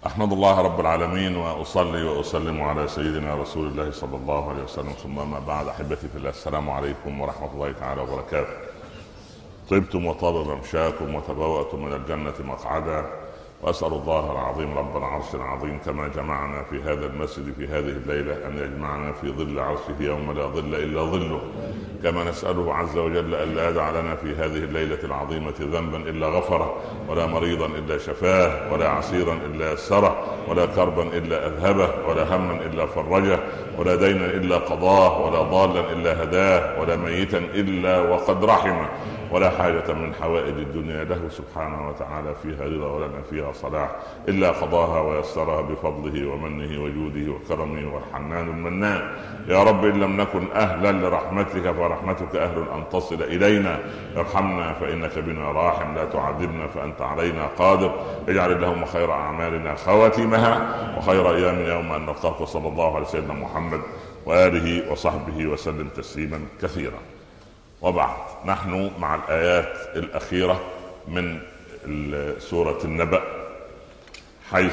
أحمد الله رب العالمين وأصلي وأسلم على سيدنا رسول الله صلى الله عليه وسلم، ثم ما بعد. أحبتي في الله، السلام عليكم ورحمة الله تعالى وبركاته. طبتم وطاب ممشاكم وتبوأتم من الجنة مقعدا، وأسأل الله العظيم رب العرش العظيم كما جمعنا في هذا المسجد في هذه الليلة أن يجمعنا في ظل عرشه يوم لا ظل إلا ظله، كما نسأله عز وجل ألا يدع لنا في هذه الليلة العظيمة ذنبا إلا غفره، ولا مريضا إلا شفاه، ولا عسيرا إلا يسره، ولا كربا إلا أذهبه، ولا هما إلا فرجه، ولا دينا إلا قضاه، ولا ضالا إلا هداه، ولا ميتا إلا وقد رحمه، ولا حاجة من حوائج الدنيا له سبحانه وتعالى فيها رضا ولنا فيها صلاح إلا قضاها ويسرها بفضله ومنه وجوده وكرمه والحنان المنان. يا رب إن لم نكن أهلا لرحمتك فرحمتك أهل أن تصل إلينا، ارحمنا فإنك بنا راحم، لا تعذبنا فأنت علينا قادر. اجعل اللهم خير أعمالنا خواتيمها، وخير أيامنا يوم أن نلقاك، صلى الله على سيدنا محمد وآله وصحبه وسلم تسليما كثيرا. وبعد، نحن مع الآيات الأخيرة من سورة النبأ، حيث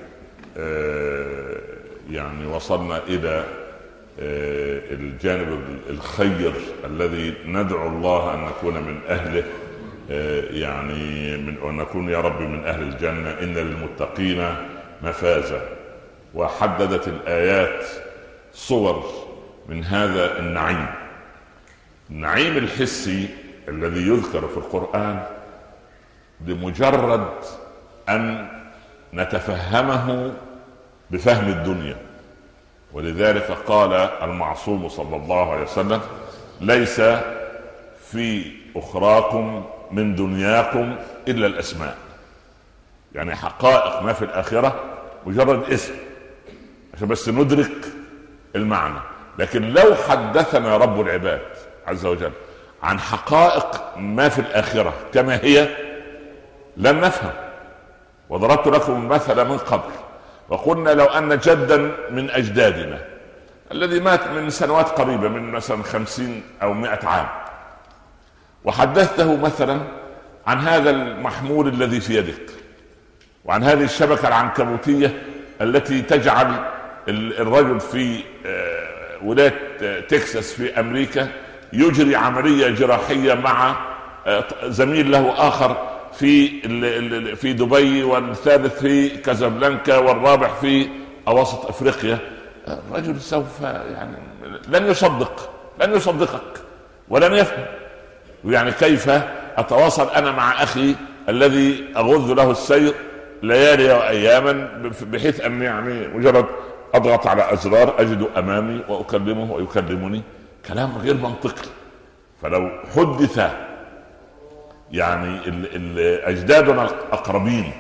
يعني وصلنا إلى الجانب الخير الذي ندعو الله أن نكون من أهله، يعني أن نكون يا رب من أهل الجنة. إن للمتقين مفازا. وحددت الآيات صور من هذا النعيم. النعيم الحسي الذي يذكر في القرآن بمجرد أن نتفهمه بفهم الدنيا، ولذلك قال المعصوم صلى الله عليه وسلم: ليس في أخراكم من دنياكم إلا الأسماء. يعني حقائق ما في الآخرة مجرد اسم عشان بس ندرك المعنى. لكن لو حدثنا رب العباد عز وجل عن حقائق ما في الآخرة كما هي لن نفهم. وضربت لكم مثلا من قبل وقلنا لو أن جدا من أجدادنا الذي مات من سنوات قريبة، من مثلا 50 أو 100 عام، وحدثته مثلا عن هذا المحمول الذي في يدك، وعن هذه الشبكة العنكبوتية التي تجعل الرجل في ولاية تكساس في أمريكا يجري عملية جراحية مع زميل له آخر في دبي، والثالث في كازابلانكا، والرابع في أوسط أفريقيا. الرجل سوف يعني لن يصدقك ولن يفهم. يعني كيف أتواصل أنا مع أخي الذي أغذ له السير ليالي وأياما، بحيث أن يعني مجرد أضغط على أزرار أجد أمامي وأكلمه ويكلمني؟ كلام غير منطقي. فلو حدث يعني أجدادنا الأقربين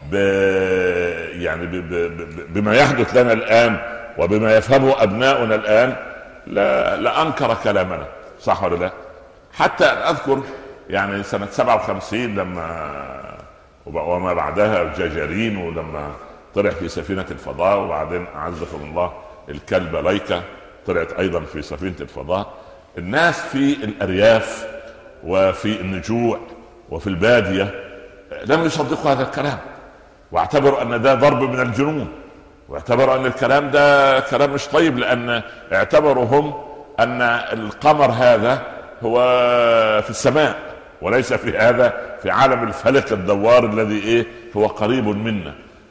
يعني بما يحدث لنا الآن وبما يفهمه أبناؤنا الآن لأنكر كلامنا، صح ولا لا؟ حتى أذكر يعني سنة 57 لما وما بعدها الجاجارين، ولما طلع في سفينة الفضاء، وبعدين أعزكم الله الكلبة لايكا طلعت أيضا في سفينة الفضاء. الناس في الأرياف وفي النجوع وفي البادية لم يصدقوا هذا الكلام، واعتبروا أن ده ضرب من الجنون، واعتبروا أن الكلام ده كلام مش طيب، لأن اعتبروا هم أن القمر هذا هو في السماء وليس في هذا في عالم الفلك الدوار الذي هو قريب منا.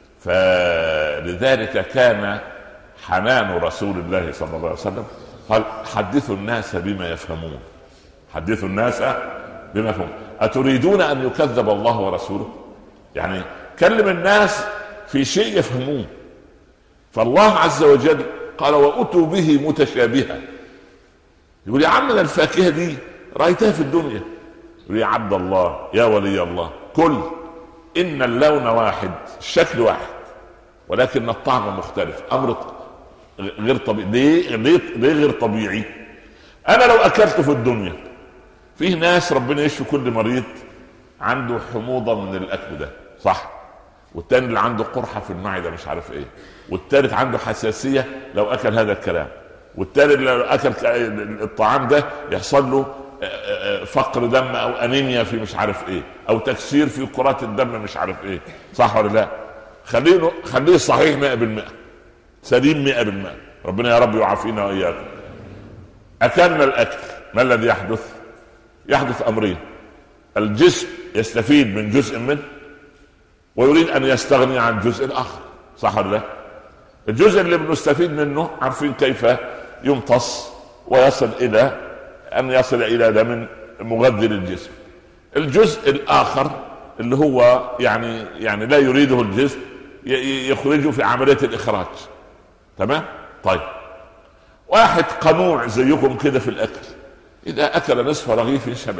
فلذلك كان حنان رسول الله صلى الله عليه وسلم قال: حدثوا الناس بما يفهمون، حدثوا الناس بما يفهمون. أتريدون أن يكذب الله ورسوله؟ يعني كلم الناس في شيء يفهمون. فالله عز وجل قال: وأتوا به متشابها. يقول: يا عمنا الفاكهة دي رأيتها في الدنيا. يقول: يا عبد الله يا ولي الله، كل إن اللون واحد، الشكل واحد، ولكن الطعم مختلف. أمر غير طبيعي. ليه غير طبيعي؟ أنا لو أكلت في الدنيا، فيه ناس ربنا يشفي كل مريض عنده حموضة من الأكل ده، صح؟ والتاني اللي عنده قرحة في المعدة مش عارف إيه، والتالت عنده حساسية لو أكل هذا الكلام، والتالت لو أكل الطعام ده يحصل له فقر دم أو أنيميا في مش عارف إيه، أو تكسير في كرات الدم مش عارف إيه، صح ولا لا؟ خليه صحيح 100%، سليم 100%. ربنا يا رب يعافينا واياكم. اكلنا الاكل، ما الذي يحدث؟ يحدث امرين: الجسم يستفيد من جزء منه ويريد ان يستغني عن جزء اخر، صح ولا لا؟ الجزء اللي بنستفيد منه عارفين كيف يمتص ويصل الى ان يصل الى دم مغذي للجسم. الجزء الاخر اللي هو يعني لا يريده الجسم يخرجه في عملية الاخراج. تمام؟ طيب، واحد قنوع زيكم كده في الاكل، اذا اكل نصف رغيف شبع،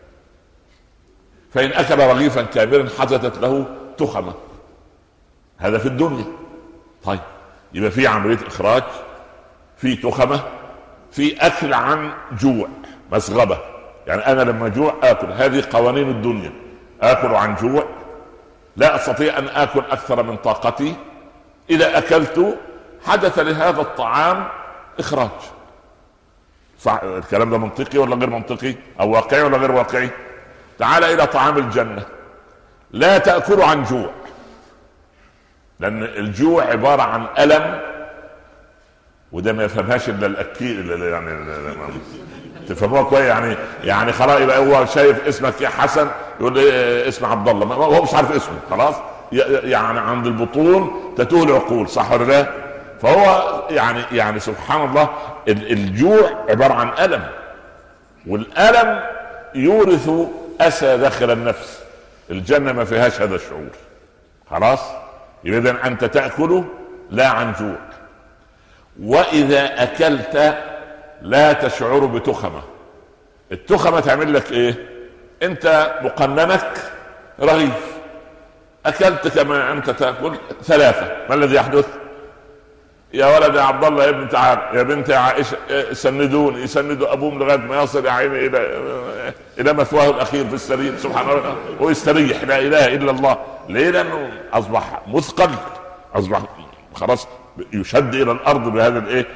فان اكل رغيفا كاملا حدثت له تخمة. هذا في الدنيا. طيب، يبقى في عملية اخراج، في تخمة، في اكل عن جوع، مسغبة. يعني انا لما جوع اكل، هذه قوانين الدنيا. اكل عن جوع، لا استطيع ان اكل اكثر من طاقتي. اذا اكلت حدث لهذا الطعام اخراج. صح الكلام ده منطقي ولا غير منطقي؟ او واقعي ولا غير واقعي؟ تعال الى طعام الجنة، لا تأكل عن جوع، لان الجوع عبارة عن ألم، وده ما يفهمهاش الا الاكيد. يعني تفهموها كويس. يعني خلاص، يبقى هو شايف اسمك يا حسن يقول لي اسم عبد الله، هو مش عارف اسمه خلاص. يعني عند البطون تتوه العقول، صح ولا لا؟ فهو يعني سبحان الله، الجوع عبارة عن ألم، والألم يورث أسى داخل النفس. الجنة ما فيهاش هذا الشعور. خلاص، يبقى أنت تأكل لا عن جوع. وإذا أكلت لا تشعر بتخمة. التخمة تعمل لك إيه؟ أنت مقننك رغيف، أكلت كما أنت تأكل 3، ما الذي يحدث؟ يا ولد يا عبد الله يا ابن تعال، يا بنت يا عائشة، سندوني، يسندوا أبوهم لغاية ما يصل يا عيني إلى مثواه الأخير في السرير، سبحان الله، ويستريح، لا إله إلا الله. ليه؟ لأنه أصبح مثقل، أصبح خلاص يشد إلى الأرض بهذا الإيه.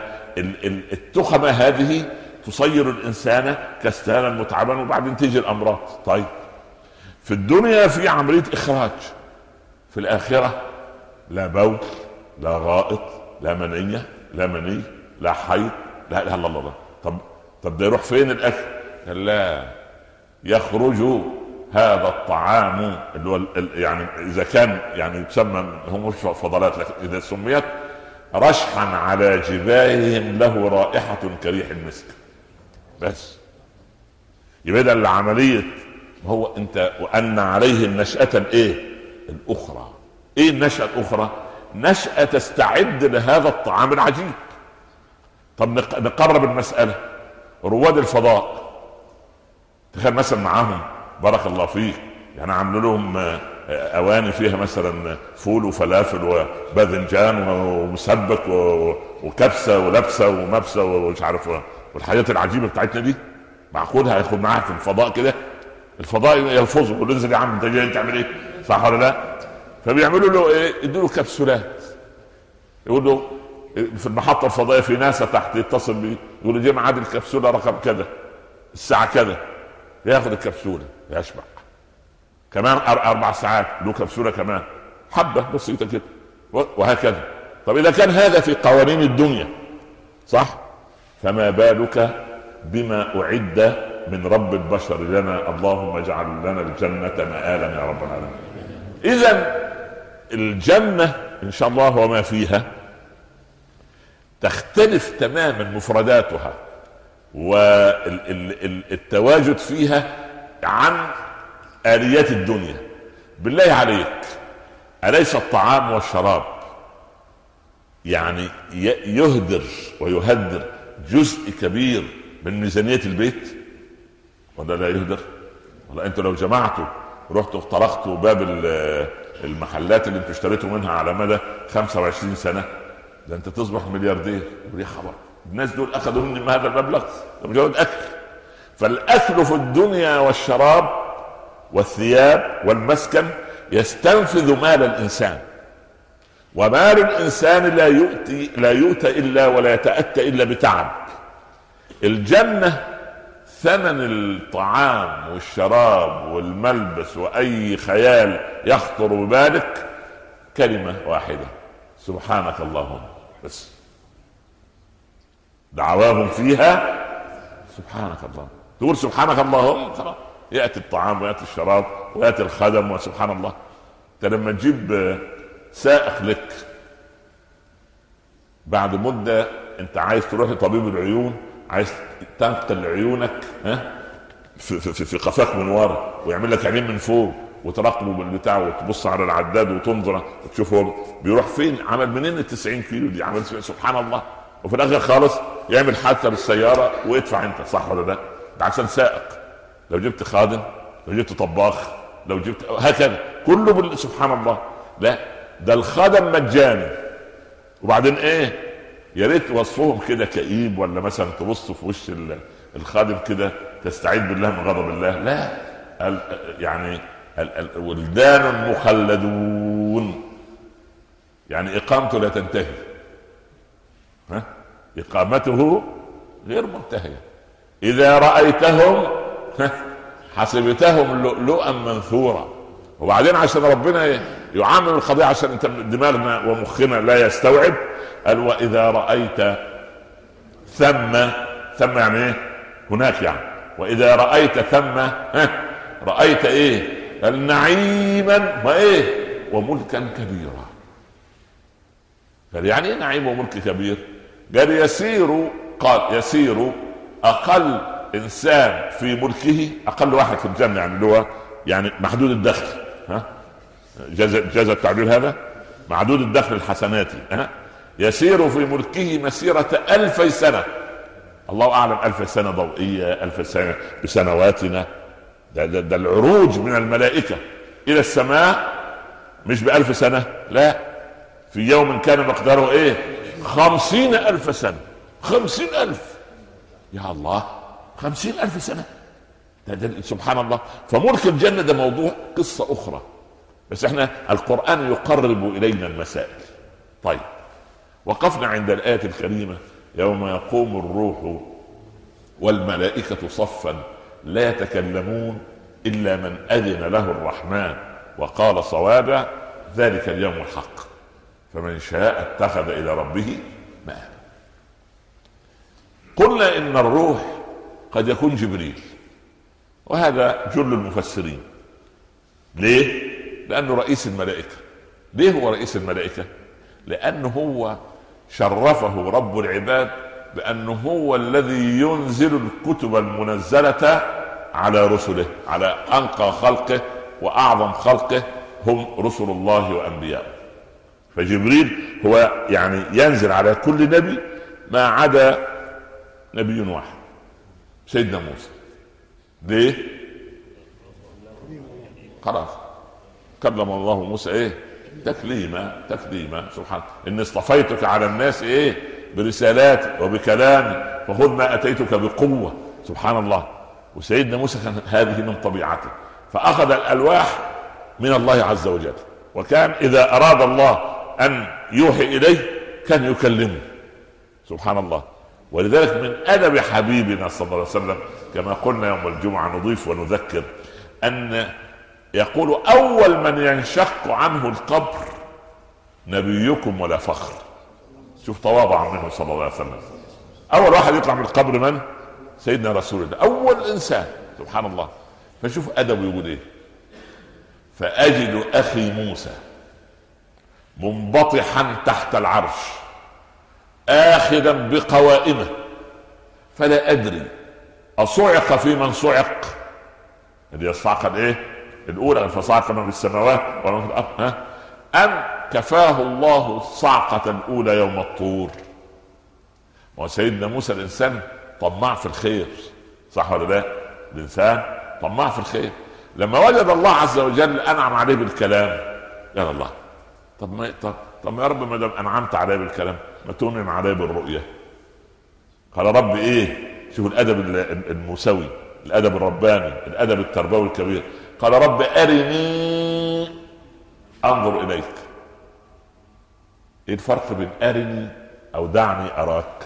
فالتخمة هذه تصير الإنسان كسلانا متعبا، وبعدين تيجي الأمراض. طيب، في الدنيا في عملية إخراج، في الآخرة لا بول، لا غائط، لا منية، لا مني، لا حيض، لا اله الا الله. طب ده يروح فين الاكل؟ لا، يخرج هذا الطعام اللي هو يعني اذا كان يعني يسمى، هم مش فضلات، لكن اذا سميت رشحا على جباههم له رائحة كريح المسك. بس يبقى ده العملية. هو انت وان عليه النشأة الايه الاخرى. ايه النشأة الاخرى؟ نشأة تستعد لهذا الطعام العجيب. طب نقرب المسألة. رواد الفضاء، تخيل مثلا معاهم بارك الله فيك، يعني عملوا لهم اواني فيها مثلا فول وفلافل وباذنجان ومسبك وكبسه ولبسه ومبسه ومش عارف، والحاجات العجيبه بتاعتنا دي. معقول هياخد معاها في الفضاء كده؟ الفضاء يلفظه يقول له انزل يا عم، انت جاي تعمل ايه؟ صح ولا لا؟ فبيعملوا له ايه؟ يدوا له كبسولات، يقول له في المحطه الفضائيه في ناس تحت يتصل بيه يقول له جه ميعاد الكبسوله رقم كذا الساعه كذا، ياخذ الكبسوله يشبع. كمان 4 ساعات له كبسوله كمان، حبه بسيطه كده، وهكذا. طب اذا كان هذا في قوانين الدنيا صح، فما بالك بما اعد من رب البشر لنا؟ اللهم اجعل لنا الجنه مآلا يا رب العالمين. اذا الجنه ان شاء الله وما فيها تختلف تماما مفرداتها والتواجد فيها عن آليات الدنيا. بالله عليك، أليس الطعام والشراب يعني يهدر ويهدر جزء كبير من ميزانية البيت ولا لا يهدر؟ والله انتوا لو جمعتوا رحتوا طرقتوا باب المحلات اللي انتوا اشتريتوا منها على مدى 25 سنة، ده انت تصبح ملياردير. يا خبر، الناس دول اخذوا مني هذا المبلغ مجرد اكل. فالاكل في الدنيا والشراب والثياب والمسكن يستنفذ مال الانسان، ومال الانسان لا يؤتى الا ولا يتأتى الا بتعب. الجنة ثمن الطعام والشراب والملبس واي خيال يخطر ببالك كلمة واحدة سبحانك اللهم بس، دعواهم فيها سبحانك اللهم، تقول سبحانك اللهم خلاص يأتي الطعام ويأتي الشراب ويأتي الخدم وسبحان الله. انت لما تجيب سائق لك بعد مدة انت عايز تروح لطبيب العيون، عايز تنقل عيونك في قفاك من ورا ويعمل لك عينين من فوق وتراقبه بالبتاع وتبص على العداد وتنظر وتشوف هو بيروح فين، عمل منين ال 90 كيلو دي، عمل سبحان الله. وفي الاخر خالص يعمل حادثه بالسياره ويدفع انت، صح ولا لا؟ ده عشان سائق. لو جبت خادم، لو جبت طباخ، لو جبت هكذا كله سبحان الله. لا ده الخادم مجاني. وبعدين ايه، يا ريت وصفهم كده كئيب، ولا مثلا تبص في وش الخادم كده تستعيذ بالله من غضب الله. لا يعني الولدان مخلدون، يعني اقامته لا تنتهي، اقامته غير منتهيه. اذا رايتهم حسبتهم لؤلؤا منثورا. وبعدين عشان ربنا يعامل القضيه، عشان انت دماغنا ومخنا لا يستوعب، قال واذا رايت ثم يعني ايه؟ هناك يعني. واذا رايت ثم رايت ايه؟ النعيما وايه؟ وملكا كبيرا. قال يعني ايه نعيم وملك كبير؟ قال يسير اقل انسان في ملكه، اقل واحد في الجنه يعني اللي هو يعني محدود الدخل، جاز التعبير هذا، محدود الدخل الحسناتي، يسير في ملكه مسيرة 1000 سنة. الله اعلم 1000 سنة ضوئية، 1000 سنة بسنواتنا. ده العروج من الملائكة الى السماء مش ب1000 سنة، لا، في يوم كان مقداره ايه؟ 50,000 سنة. 50,000 يا الله، 50,000 سنة. ده سبحان الله. فملك الجنة ده موضوع قصة أخرى، بس احنا القرآن يقرب إلينا المسائل. طيب، وقفنا عند الآية الكريمة يوم يقوم الروح والملائكة صفا لا يتكلمون إلا من أذن له الرحمن وقال صوابا، ذلك اليوم الحق فمن شاء اتخذ إلى ربه مآبا. قلنا إن الروح قد يكون جبريل، وهذا جل المفسرين. ليه؟ لأنه رئيس الملائكة. ليه هو رئيس الملائكة؟ لأنه هو شرفه رب العباد بأنه هو الذي ينزل الكتب المنزلة على رسله، على أنقى خلقه وأعظم خلقه هم رسل الله وأنبياءه. فجبريل هو يعني ينزل على كل نبي ما عدا نبي واحد، سيدنا موسى. ليه؟ خلاص كلم الله موسى ايه؟ تكليما. سبحان اني اصطفيتك على الناس ايه؟ برسالاتي وبكلامي فخذ ما اتيتك بقوه. سبحان الله. وسيدنا موسى كان هذه من طبيعته، فاخذ الالواح من الله عز وجل، وكان اذا اراد الله ان يوحي اليه كان يكلمه. سبحان الله. ولذلك من ادب حبيبنا صلى الله عليه وسلم كما قلنا يوم الجمعه نضيف ونذكر ان يقول اول من ينشق عنه القبر نبيكم ولا فخر. شوف تواضع منه صلى الله عليه وسلم. اول واحد يطلع من القبر من؟ سيدنا رسول الله، اول انسان. سبحان الله. فشوف ادبه يقول ايه: فاجد اخي موسى منبطحا تحت العرش آخذا بقوائمه فلا أدري أصعق في من صعق، اللي يصعق الايه؟ الأولى، فصعق من في السماوات ومن في الأرض، أم كفاه الله الصعقة الأولى يوم الطور. وسيدنا موسى الإنسان طماع في الخير، صح ولا لا؟ الإنسان طماع في الخير. لما وجد الله عز وجل أنعم عليه بالكلام يا الله، طب ما يا رب ما دام أنعمت عليه بالكلام ما تنعم عليه بالرؤية. قال رب ايه؟ شوف الادب الموسوي، الادب الرباني، الادب التربوي الكبير. قال رب ارني انظر اليك. ايه الفرق بين ارني او دعني اراك؟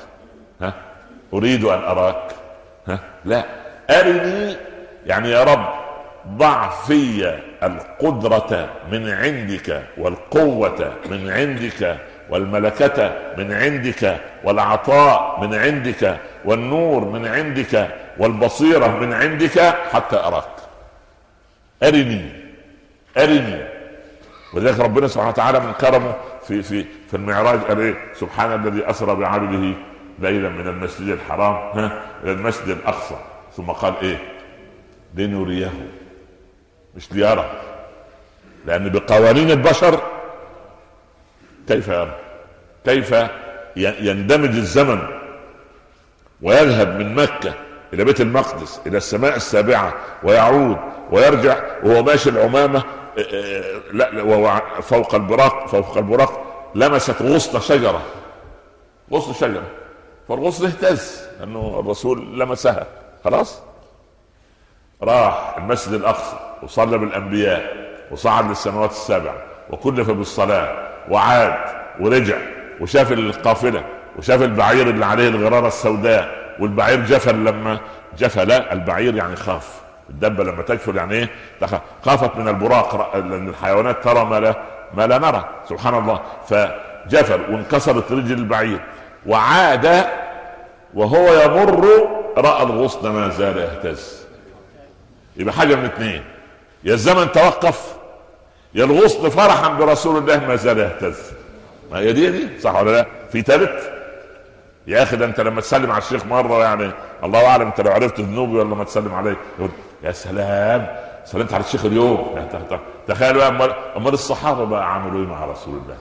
اريد ان اراك؟ لا، ارني يعني يا رب ضع في القدرة من عندك، والقوة من عندك، والملكة من عندك، والعطاء من عندك، والنور من عندك، والبصيرة من عندك، حتى أراك. أرني. ولذلك ربنا سبحانه وتعالى من كرمه في المعراج قال ايه؟ سبحان الذي أسرى بعبده ليلا من المسجد الحرام إلى المسجد الأقصى، ثم قال ايه؟ لنريه، مش ليرى، لأن بقوانين البشر كيف يرى؟ كيف يندمج الزمن ويذهب من مكة إلى بيت المقدس إلى السماء السابعة ويعود ويرجع وهو ماشي العمامة لا وهو فوق البراق لمست غصن شجرة، فالغصن اهتز لأنه الرسول لمسها. خلاص راح المسجد الأقصى وصلى بالأنبياء وصعد للسماوات السبع وكلف بالصلاة وعاد ورجع وشاف القافلة وشاف البعير اللي عليه الغرارة السوداء، والبعير جفل لما جفل. لا، البعير يعني خاف، الدبة لما تجفل يعني ايه؟ خافت من البراق، لأن الحيوانات ترى ما لا نرى، سبحان الله. فجفل وانكسرت رجل البعير وعاد وهو يمر رأى الغصن ما زال يهتز. يبقى حاجة من اتنين، يا الزمن توقف يا الغصن فرحا برسول الله ما زال يهتز. ما هي دي صح ولا لا؟ في ثالث يا اخي، ده انت لما تسلم على الشيخ مره يعني الله اعلم انت لو عرفت ذنوبي ولا ما تسلم عليه، يقول يا سلام سلمت على الشيخ اليوم. تخيل بقى امال الصحابه بقى عملوا ايه مع رسول الله؟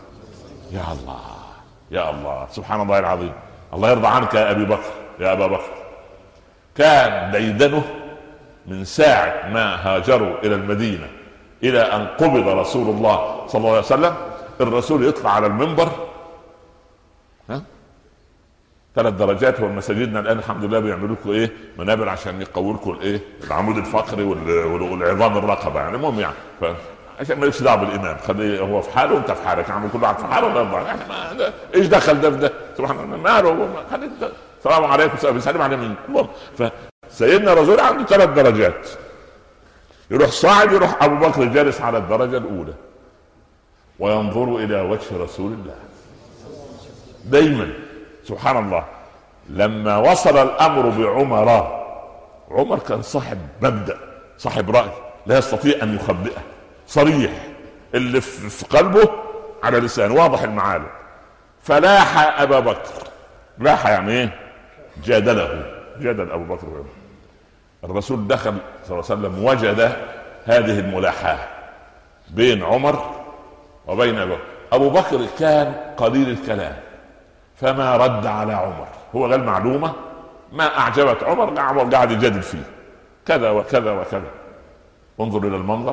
يا الله سبحان الله العظيم. الله يرضى عنك يا ابي بكر، يا ابا بكر. كان ديدنه من ساعه ما هاجروا الى المدينه الى ان قبض رسول الله صلى الله عليه وسلم، الرسول يطلع على المنبر 3 درجات. والمساجدنا الان الحمد لله بيعملوا لكم ايه؟ منابر عشان يقووا لكم الايه؟ العمود الفقري والعظام الرقبه يعني. المهم يعني عشان ما يفسد دعوه بالامام، خليه هو في حاله وانت في حالك، عامل كل واحد في حاله ولا يرضى يعني ايش دخل ده في ده؟ سبحان الله ماله، خليه السلام عليكم بيسلم على مين؟ المهم فسيدنا الرسول عنده 3 درجات، يروح صاعد، يروح ابو بكر جالس على الدرجه الاولى وينظر الى وجه رسول الله دايما. سبحان الله. لما وصل الامر بعمر، عمر كان صاحب مبدأ، صاحب رأي لا يستطيع ان يخبئه، صريح اللي في قلبه على لسانه، واضح المعالم. فلاح ابا بكر، لاح يعني ايه؟ جادل ابو بكر وعمر. الرسول دخل صلى الله عليه وسلم وجد هذه الملاحاه بين عمر وبين ابو بكر. كان قليل الكلام فما رد على عمر، هو قال معلومه ما اعجبت عمر قاعد يجادل فيه كذا وكذا وكذا. انظر الى المنظر.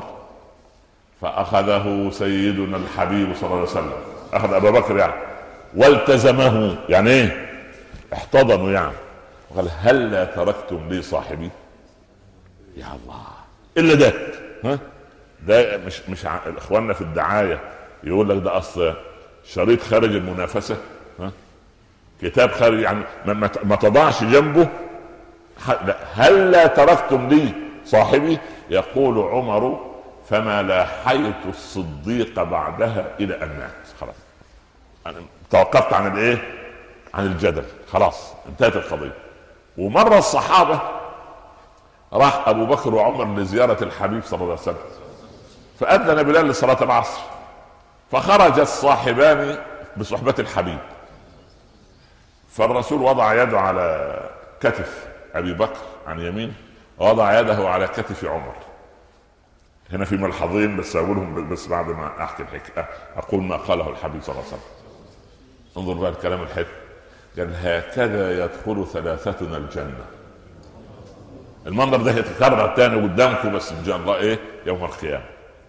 فاخذه سيدنا الحبيب صلى الله عليه وسلم، اخذ ابا بكر يعني والتزمه، يعني ايه؟ احتضنوا يعني، وقال هلا تركتم لي صاحبي؟ يا الله الا ده ده مش اخواننا في الدعايه يقول لك ده اصل شريط خارج المنافسه، كتاب خارج يعني ما تضعش جنبه. هلا تركتم لي صاحبي؟ يقول عمر فما لاحيت الصديق بعدها الى ان مات. خلاص انا توقفت عن الايه؟ عن الجدل، خلاص انتهت القضيه. ومره الصحابه راح ابو بكر وعمر لزياره الحبيب صلى الله عليه وسلم، فاذن بلال لصلاه العصر، فخرج الصاحبان بصحبه الحبيب، فالرسول وضع يده على كتف ابي بكر عن يمين، ووضع يده على كتف عمر. هنا في ملحظين بس اقولهم بس بعد ما احكي الحكايه، اقول ما قاله الحبيب صلى الله عليه وسلم. انظر بقى الكلام الحلو، قال هكذا يدخل ثلاثتنا الجنه. المنظر ده يتكرر تاني قدامكم بس ان شاء الله ايه؟ يوم القيامه.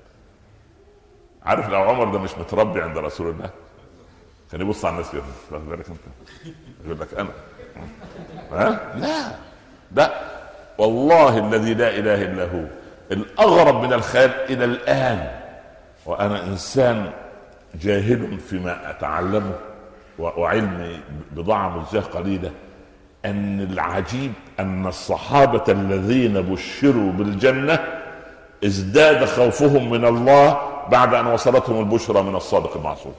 عارف لو عمر ده مش متربي عند رسول الله كان يبص على الناس كده، واخد بالك انت؟ يقول لك انا لا ده والله الذي لا اله الا هو الاغرب من الخيال الى الان، وانا انسان جاهل فيما اتعلمه وعلمي بضاعه مجزاه قليله، ان العجيب ان الصحابه الذين بشروا بالجنه ازداد خوفهم من الله بعد ان وصلتهم البشرى من الصادق المعصوم.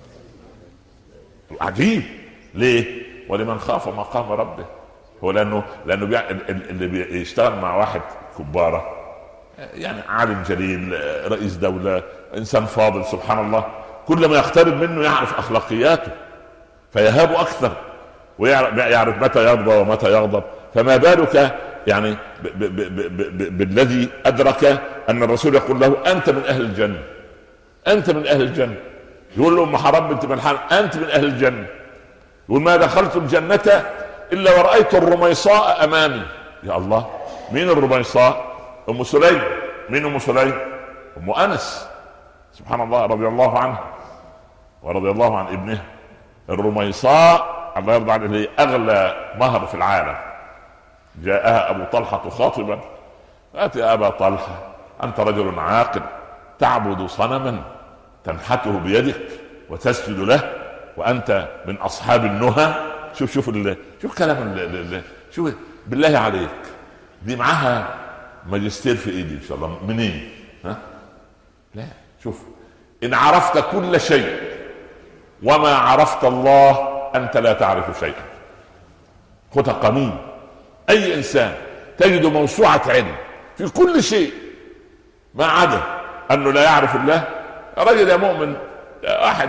عجيب. ليه؟ ولمن خاف مقام ربه. هو لانه اللي بيشتغل مع واحد كباره، يعني عالم جليل، رئيس دولة، انسان فاضل سبحان الله، كل ما يقترب منه يعرف اخلاقياته فيهاب اكثر ويعرف متى يرضى ومتى يغضب. فما بالك يعني بالذي ادرك ان الرسول يقول له انت من اهل الجنه، انت من اهل الجنه. يقول له ام حرام بنت ملحان انت من اهل الجنه. يقول ما دخلت الجنه الا ورأيت الرميصاء امامي. يا الله، مين الرميصاء؟ ام سليم. مين ام سليم؟ ام انس سبحان الله، رضي الله عنها ورضي الله عن ابنها. الرميصاء الله يرضى عنها اغلى مهر في العالم. جاءها ابو طلحه خاطبا، اتي ابا طلحه انت رجل عاقل تعبد صنما تنحته بيدك وتسجد له وانت من اصحاب النهى. شوف كلام شوف بالله عليك، دي معاها ماجستير في ايدي ان شاء الله. منين؟ ها؟ لا، شوف، ان عرفت كل شيء وما عرفت الله انت لا تعرف شيئا. خذها قانون. اي انسان تجد موسوعة علم في كل شيء ما عدا انه لا يعرف الله. رجل يا مؤمن، احد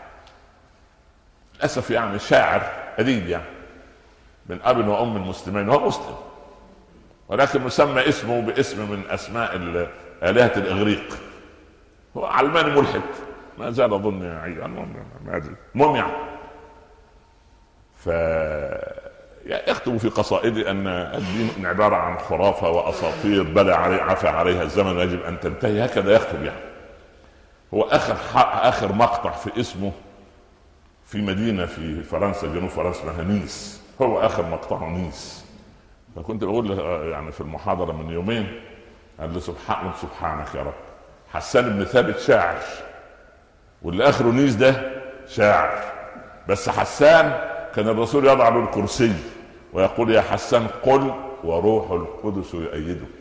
للاسف يعني شاعر اديب يعني من اب وام المسلمين، هو مسلم ولكن مسمى اسمه باسم من اسماء آلهة الاغريق. هو علماني ملحد ما زال اظن ما ادري المهم يعني. يكتب في قصائده ان الدين عبارة عن خرافة واساطير بلى عفى عليها الزمن ويجب ان تنتهي، هكذا يكتب يعني. هو اخر مقطع في اسمه في مدينة في فرنسا، جنوب فرنسا اسمها نيس. هو اخر مقطعه نيس. فكنت بقول له يعني في المحاضرة من يومين، قال له سبحانك يا رب، حسان بن ثابت شاعر واللي اخره نيس ده شاعر، بس حسان كان الرسول يضع له الكرسي ويقول يا حسان قل وروح القدس يؤيدك.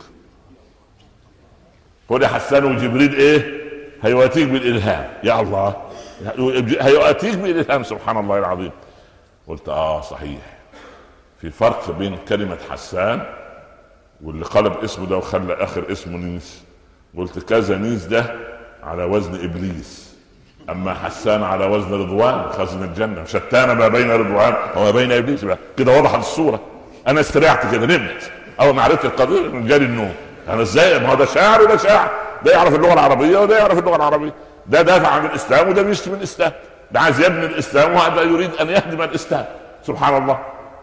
قل يا حسان وجبريل ايه هيواتيك بالالهام. يا الله، هيواتيك بالالهام سبحان الله العظيم. قلت صحيح، في فرق بين كلمة حسان واللي قلب اسمه ده وخلى اخر اسمه نيس. قلت كذا نيس ده على وزن ابليس، اما حسان على وزن رضوان خزن الجنة. شتان ما بين رضوان وما بين ابليس. كده وضحت الصورة. انا استريحت كده، نمت اول ما عرفت القضية جالي النوم. انا ازاي؟ ما هو ده شاعر وده شاعر، ده يعرف اللغة العربية وده يعرف اللغة العربية، ده دافع عن الاسلام وده بيشتم الاسلام، ده عايز يبني الاسلام وهذا يريد ان يهدم الاسلام سبحان الله.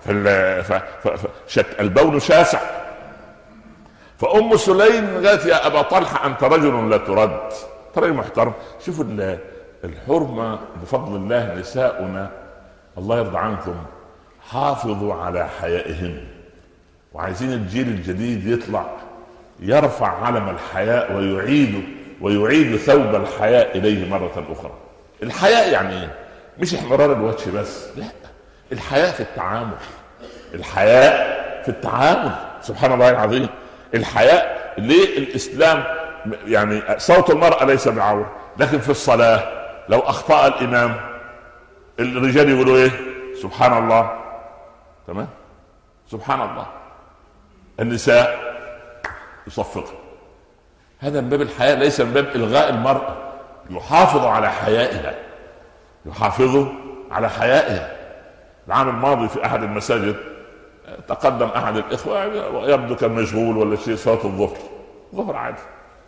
البون شاسع. فأم سليم قالت يا أبا طلحة أنت رجل لا ترد. ترى محترم. شوفوا الحرمة بفضل الله. نساؤنا الله يرضى عنكم حافظوا على حيائهم، وعايزين الجيل الجديد يطلع يرفع علم الحياء ويعيد ثوب الحياء إليه مرة أخرى. الحياء يعني إيه؟ مش احمرار الوجه بس، لا، الحياء في التعامل. الحياء في التعامل سبحان الله العظيم. الحياء ليه الإسلام يعني صوت المرأة ليس بعورة، لكن في الصلاة لو أخطأ الإمام الرجال يقولوا إيه؟ سبحان الله. تمام؟ سبحان الله. النساء يصفقن. هذا من باب الحياء، ليس من باب إلغاء المرأة. يحافظ على حيائها، يحافظ على حيائها. العام الماضي في أحد المساجد تقدم أحد الإخوة ويبدو كان مشغول ولا شيء، صلاة الظهر عادي،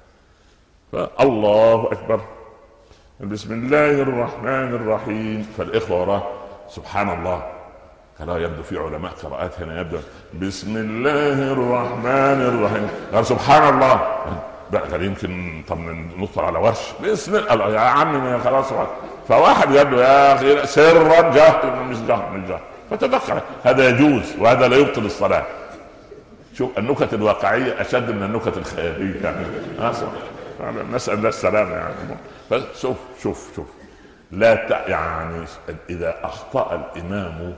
فالله أكبر بسم الله الرحمن الرحيم، فالإخوة وراه سبحان الله. قال يبدو في علماء قراءات هنا يبدو بسم الله الرحمن الرحيم، قال سبحان الله. قال يمكن طب نطلع على ورش بسم الله يا عمي خلاص. فواحد قال له يا اخي سرا جهر مش جهر، فتذكر هذا يجوز وهذا لا يبطل الصلاة. شوف النكت الواقعية أشد من النكت الخيالية يعني. نسأل الله السلامة يعني. شوف لا يعني إذا أخطأ الإمام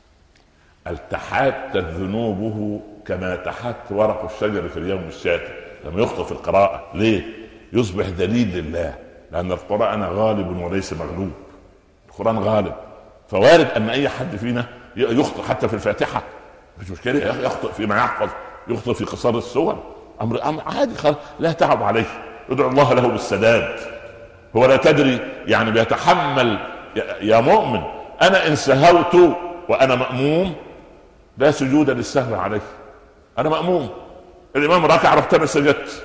التحت ذنوبه كما تحت ورق الشجر في اليوم الشاتي. لما يخطئ في القراءة. ليه؟ يصبح دليل لله، لأن القرآن غالب وليس مغلوب. القرآن غالب، فوارد أن أي حد فينا يخطئ حتى في الفاتحة، مش مشكلة، يخطئ فيما يحفظ، يخطئ في قصار السور، أمر عادي خالص، لا تعب عليه. ادعو الله له بالسداد. هو لا تدري يعني بيتحمل يا مؤمن. أنا إن سهوت وأنا مأموم لا سجود للسهو عليه، أنا مأموم، الإمام ركع رحت أنا سجدت،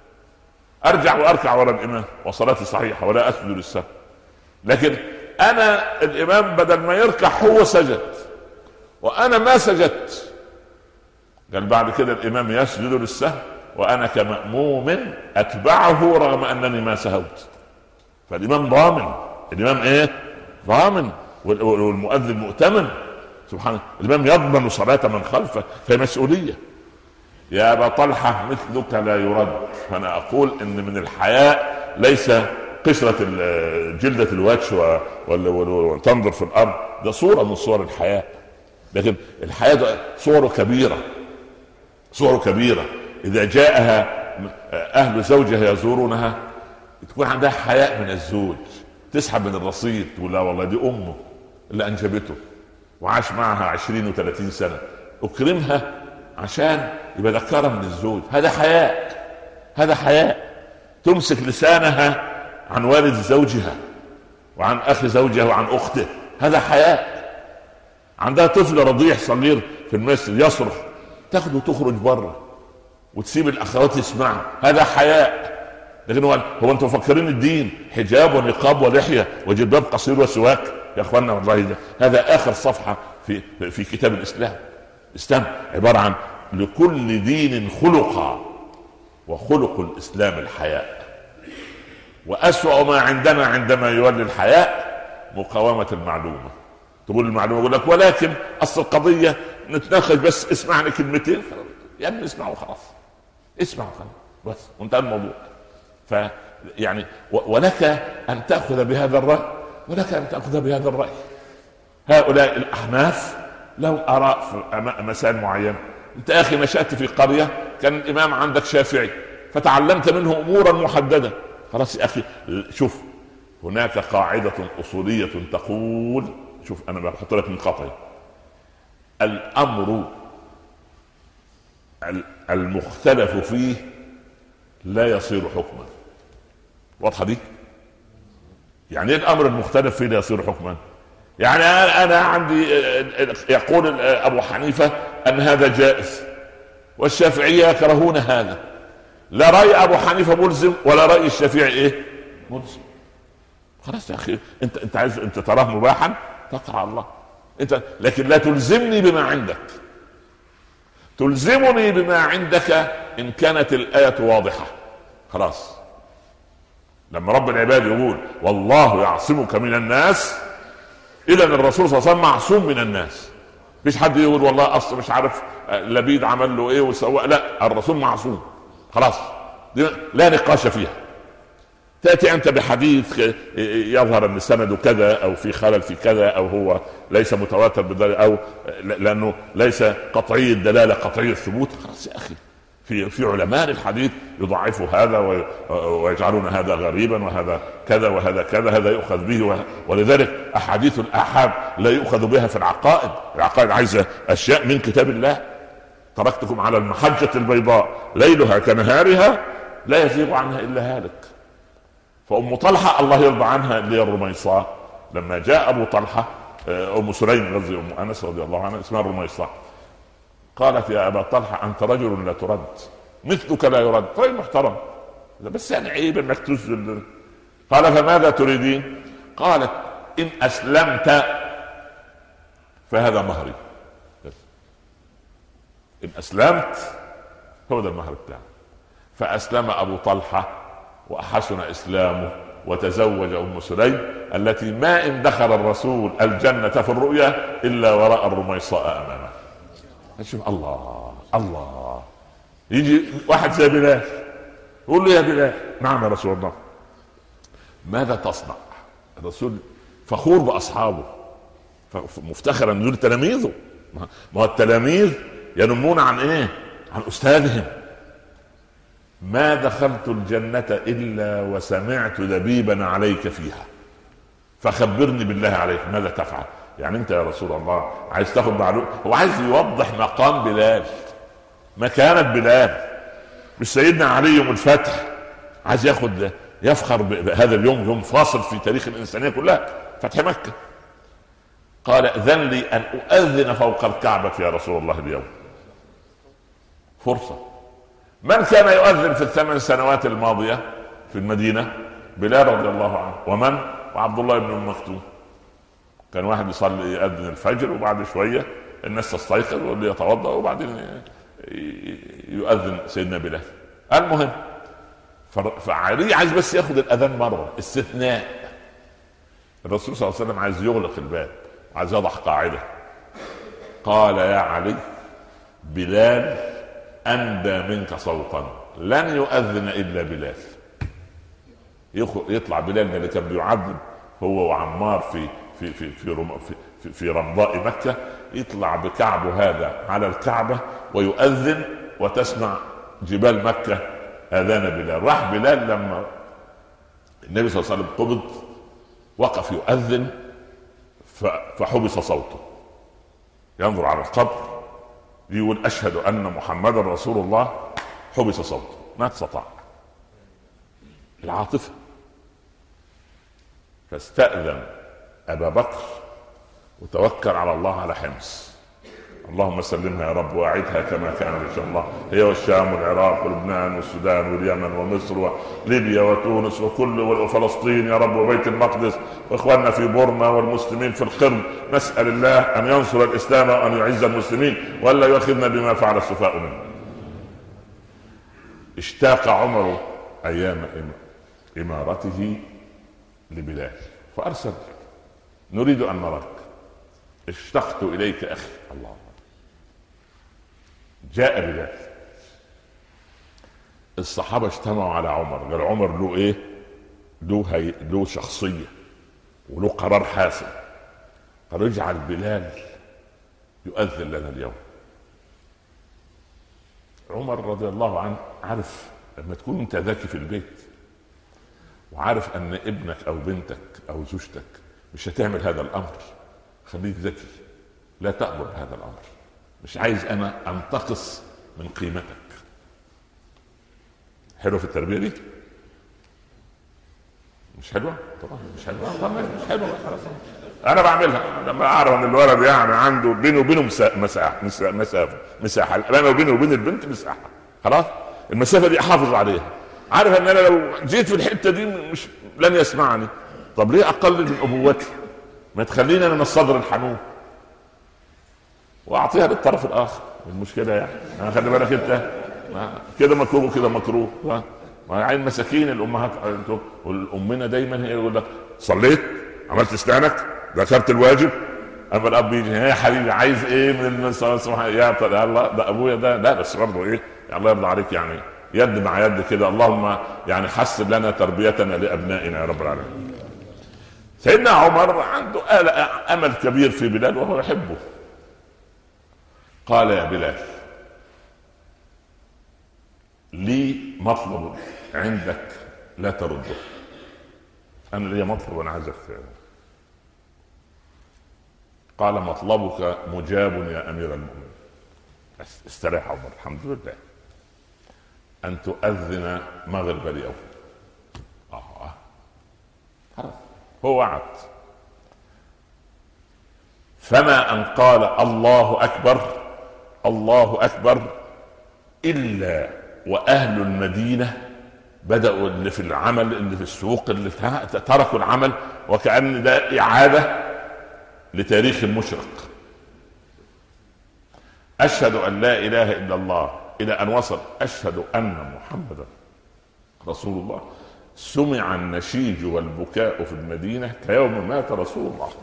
أرجع وأركع وراء الإمام وصلاتي صحيحة ولا أسجد للسهو. لكن أنا الإمام بدل ما يركع هو سجد وأنا ما سجدت، قال بعد كده الإمام يسجد للسهو وأنا كمأموم أتبعه رغم أنني ما سهوت. فالإمام ضامن، الإمام إيه؟ ضامن، والمؤذن مؤتمن. سبحان الله، الإمام يضمن صلاة من خلفه، في مسؤولية. يا أبا طلحة مثلك لا يرد. فأنا أقول إن من الحياء ليس قشرة جلدة الوجه وتنظر في الأرض، ده صورة من صور الحياء، لكن الحياة ده صوره كبيرة، صوره كبيرة. إذا جاءها أهل زوجها يزورونها تكون عندها حياء من الزوج، تسحب من الرصيد تقول لا والله دي أمه اللي أنجبته وعاش معها 20 و30 سنة، أكرمها عشان يبقى ذكرها من الزوج. هذا حياء، هذا حياء. تمسك لسانها عن والد زوجها وعن أخي زوجها وعن أخته، هذا حياء. عندها طفل رضيع صغير في المسجد يصرخ، تاخده وتخرج بره وتسيب الأخوات يسمعوا، هذا حياء. لكن هو انتم مفكرين الدين حجاب ونقاب ولحية وجلباب قصير وسواك؟ يا اخوانا والله هذا آخر صفحة في كتاب الإسلام. الإسلام عبارة عن لكل دين خلقا، وخلق الإسلام الحياء. وأسوأ ما عندنا عندما يولي الحياء مقاومة المعلومة. تقول المعلومة يقول لك ولكن أصل القضية نتناقش بس، اسمعني كلمتين يا ابني، اسمعوا خلاص، اسمعوا خلاص بس وانتهى الموضوع. فيعني ولك أن تأخذ بهذا الرأي ولك أن تأخذ بهذا الرأي. هؤلاء الأحناف لهم آراء في مسائل معينة. أنت يا أخي نشأت في قرية كان الإمام عندك شافعي فتعلمت منه أمورا محددة، خلاص يا أخي شوف هناك قاعدة أصولية تقول، شوف أنا بحط لك من قطعي، الأمر المختلف فيه لا يصير حكما. واضحة دي؟ يعني ايه الامر المختلف فيه لا يصير حكما؟ يعني انا عندي يقول ابو حنيفة ان هذا جائز والشافعية يكرهون هذا، لا رأي ابو حنيفة ملزم ولا رأي الشافعي ايه ملزم. خلاص يا اخي انت عايز انت تراه مباحا تقع على الله انت، لكن لا تلزمني بما عندك. تلزمني بما عندك ان كانت الآية واضحة. خلاص لما رب العباد يقول والله يعصمك من الناس، اذا الرسول صلى الله عليه وسلم معصوم من الناس. مش حد يقول والله اصل مش عارف لبيد عمل له ايه وسوى، لا، الرسول معصوم خلاص، لا نقاش فيها. تأتي أنت بحديث يظهر أن سنده كذا أو في خلل في كذا أو هو ليس متواتر بالدلالة أو لأنه ليس قطعي الدلالة قطعي الثبوت، خلاص يا أخي في علماء الحديث يضعفوا هذا ويجعلون هذا غريبا وهذا كذا وهذا كذا، هذا يؤخذ به. ولذلك أحاديث الآحاد لا يؤخذ بها في العقائد. العقائد عايزة أشياء من كتاب الله. تركتكم على المحجة البيضاء ليلها كنهارها لا يزيغ عنها إلا هالك. فأم طلحة الله يرضى عنها اللي هي الرميصاء، لما جاء أبو طلحة أم سليم غزي أم أنس رضي الله عنها اسمها الرميصاء، قالت يا أبا طلحة أنت رجل لا ترد، مثلك لا يرد، طيب محترم بس يعني عيب انك تسجد. قال فماذا تريدين؟ قالت إن أسلمت فهذا مهري، إن أسلمت هو ده المهر بتاعه. فأسلم أبو طلحة وأحسن إسلامه وتزوج أم سليم التي ما إن دخل الرسول الجنة في الرؤيا إلا وراء الرميصاء أمامه. شوف الله الله، يجي واحد زي بلال يقول له يا بلال نعم يا رسول الله ماذا تصنع؟ الرسول فخور بأصحابه مفتخرا دول تلاميذه. ما هو التلاميذ ينمون عن ايه؟ عن أستاذهم. ما دخلت الجنة إلا وسمعت دبيبا عليك فيها، فخبرني بالله عليك ماذا تفعل. يعني انت يا رسول الله عايز تاخد معلومة؟ هو عايز يوضح مقام بلال، مكانة بلال، مش سيدنا علي يوم الفتح عايز ياخد يفخر بهذا اليوم، يوم فاصل في تاريخ الإنسانية كلها، فتح مكة. قال اذن لي أن أؤذن فوق الكعبة يا رسول الله اليوم، فرصة. من كان يؤذن في ال8 سنوات الماضية في المدينة؟ بلال رضي الله عنه. ومن؟ وعبد الله بن أم مكتوم. كان واحد يصلي يؤذن الفجر وبعد شوية الناس تستيقظ واللي يتوضأ وبعدين يؤذن سيدنا بلال. المهم فعلي عايز بس ياخد الأذان مرة استثناء. الرسول صلى الله عليه وسلم عايز يغلق الباب، عايز يضع قاعدة. قال يا علي بلال أندى منك صوتا، لن يؤذن إلا بلال. يطلع بلال اللي كان بيعذب هو وعمار في رمضاء مكة، يطلع بكعبه هذا على الكعبة ويؤذن، وتسمع جبال مكة أذان بلال. راح بلال لما النبي صلى الله عليه وسلم قبض وقف يؤذن فحبس صوته، ينظر على القبر يقول أشهد أن محمد رسول الله، حبس صوته ما استطاع. العاطفة. فاستأذن أبا بكر وتوكل على الله على حمص. اللهم سلمها يا رب واعدها كما كان ان شاء الله، هي والشام والعراق ولبنان والسودان واليمن ومصر وليبيا وتونس وفلسطين يا رب وبيت المقدس واخواننا في بورما والمسلمين في القرم. نسأل الله ان ينصر الاسلام وان يعز المسلمين ولا يؤاخذنا بما فعل السفهاء منه. اشتاق عمر ايام امارته لبلال فارسل نريد ان نراك، اشتقت اليك اخي. الله. جاء بلال. الصحابه اجتمعوا على عمر، قال عمر له ايه؟ له شخصيه وله قرار حاسم. قالوا اجعل بلال يؤذن لنا اليوم. عمر رضي الله عنه عارف لما تكون انت ذكي في البيت وعارف ان ابنك او بنتك او زوجتك مش هتعمل هذا الامر، خليك ذكي، لا تأمر بهذا الامر. مش عايز انا انتقص من قيمتك. حلوه في التربيه دي؟ مش حلوه؟ طبعا مش حلوه. طبعا مش حلوه. انا بعملها لما اعرف ان الولد يعني عنده بينه وبينه مساحه بينه وبينه وبين البنت مساحه، خلاص المسافه دي احافظ عليها. عارف ان انا لو جيت في الحته دي مش لن يسمعني. طب ليه اقلل من ابوتي؟ ما تخليني انا من الصدر الحنون واعطيها للطرف الاخر. المشكله يعني انا خلي بالك انت كده مكروه وكده مكروه. عين مساكين الامهات والامنا دايما هي يقول لك صليت، عملت اسنانك، ذكرت الواجب. اما الاب يجي يا حبيبي عايز ايه من يا الله ده ابويا ده لا بس برضه ايه الله يرضى عليك يعني يد مع يد كده. اللهم يعني حسن لنا تربيتنا لابنائنا يا رب العالمين. سيدنا عمر عنده امل كبير في بلال وهو يحبه. قال يا بلال لي مطلب عندك لا ترده. انا لي مطلب وانا عايزك. قال مطلبك مجاب يا امير المؤمنين. استريح عمر الحمد لله. ان تؤذن مغرب اليوم. هو وعد. فما ان قال الله اكبر الله اكبر الا واهل المدينه بداوا اللي في العمل اللي في السوق اللي تركوا العمل وكأن ده اعاده لتاريخ المشرق. اشهد ان لا اله الا الله الى ان وصل اشهد ان محمدا رسول الله. سمع النشيج والبكاء في المدينه كيوم مات رسول الله.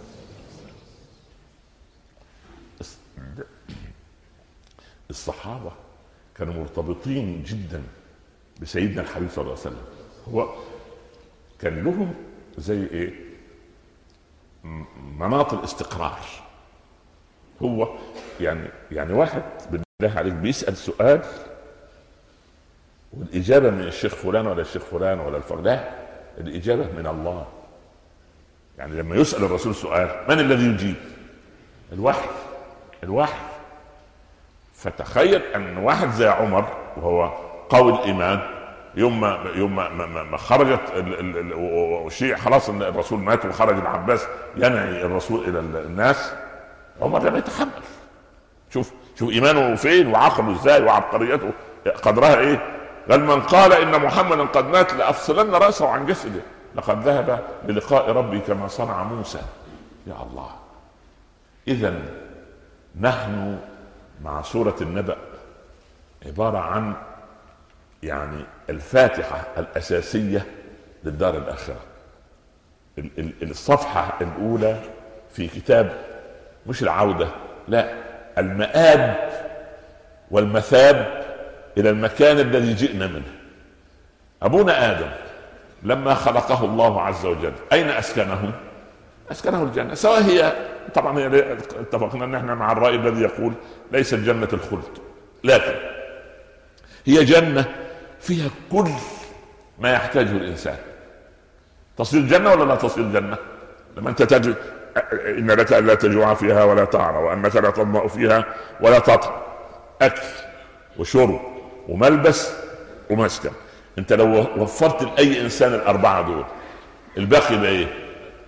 الصحابه كانوا مرتبطين جدا بسيدنا الحبيب صلى الله عليه وسلم. هو كان لهم زي ايه مناط الاستقرار. هو يعني واحد بالله عليك بيسأل سؤال والاجابه من الشيخ فلان ولا الشيخ فلان ولا لا، الاجابه من الله. يعني لما يسال الرسول سؤال من الذي يجيب؟ الوحي. فتخيل ان واحد زي عمر وهو قوي الايمان يوم ما خرجت شيء خلاص ان الرسول مات وخرج العباس ينعي الرسول الى الناس، عمر لم يتحمل. شوف ايمانه فين وعقله ازاي وعبقريته قدرها ايه. قال من قال ان محمدا قد مات لافصلن راسه عن جسده لقد ذهب للقاء ربي كما صنع موسى. يا الله. اذا نحن مع سورة النبأ عبارة عن يعني الفاتحة الأساسية للدار الآخرة. الصفحة الأولى في كتاب مش العودة، لا، المآب والمثاب إلى المكان الذي جئنا منه. أبونا آدم لما خلقه الله عز وجل أين أسكنه؟ أسكنه الجنة، سواء هي طبعا هي اتفقنا ان احنا مع الرأي الذي يقول ليست جنة الخلد، لكن هي جنة فيها كل ما يحتاجه الإنسان. تصير جنة ولا لا تصير جنة؟ لما انت تجد ان لك لا تجوع فيها ولا تعرى وانك لا تظمأ فيها ولا تطعم، اكل وشرب وملبس ومسكن. انت لو وفرت لاي انسان الاربعه دول الباقي ده ايه؟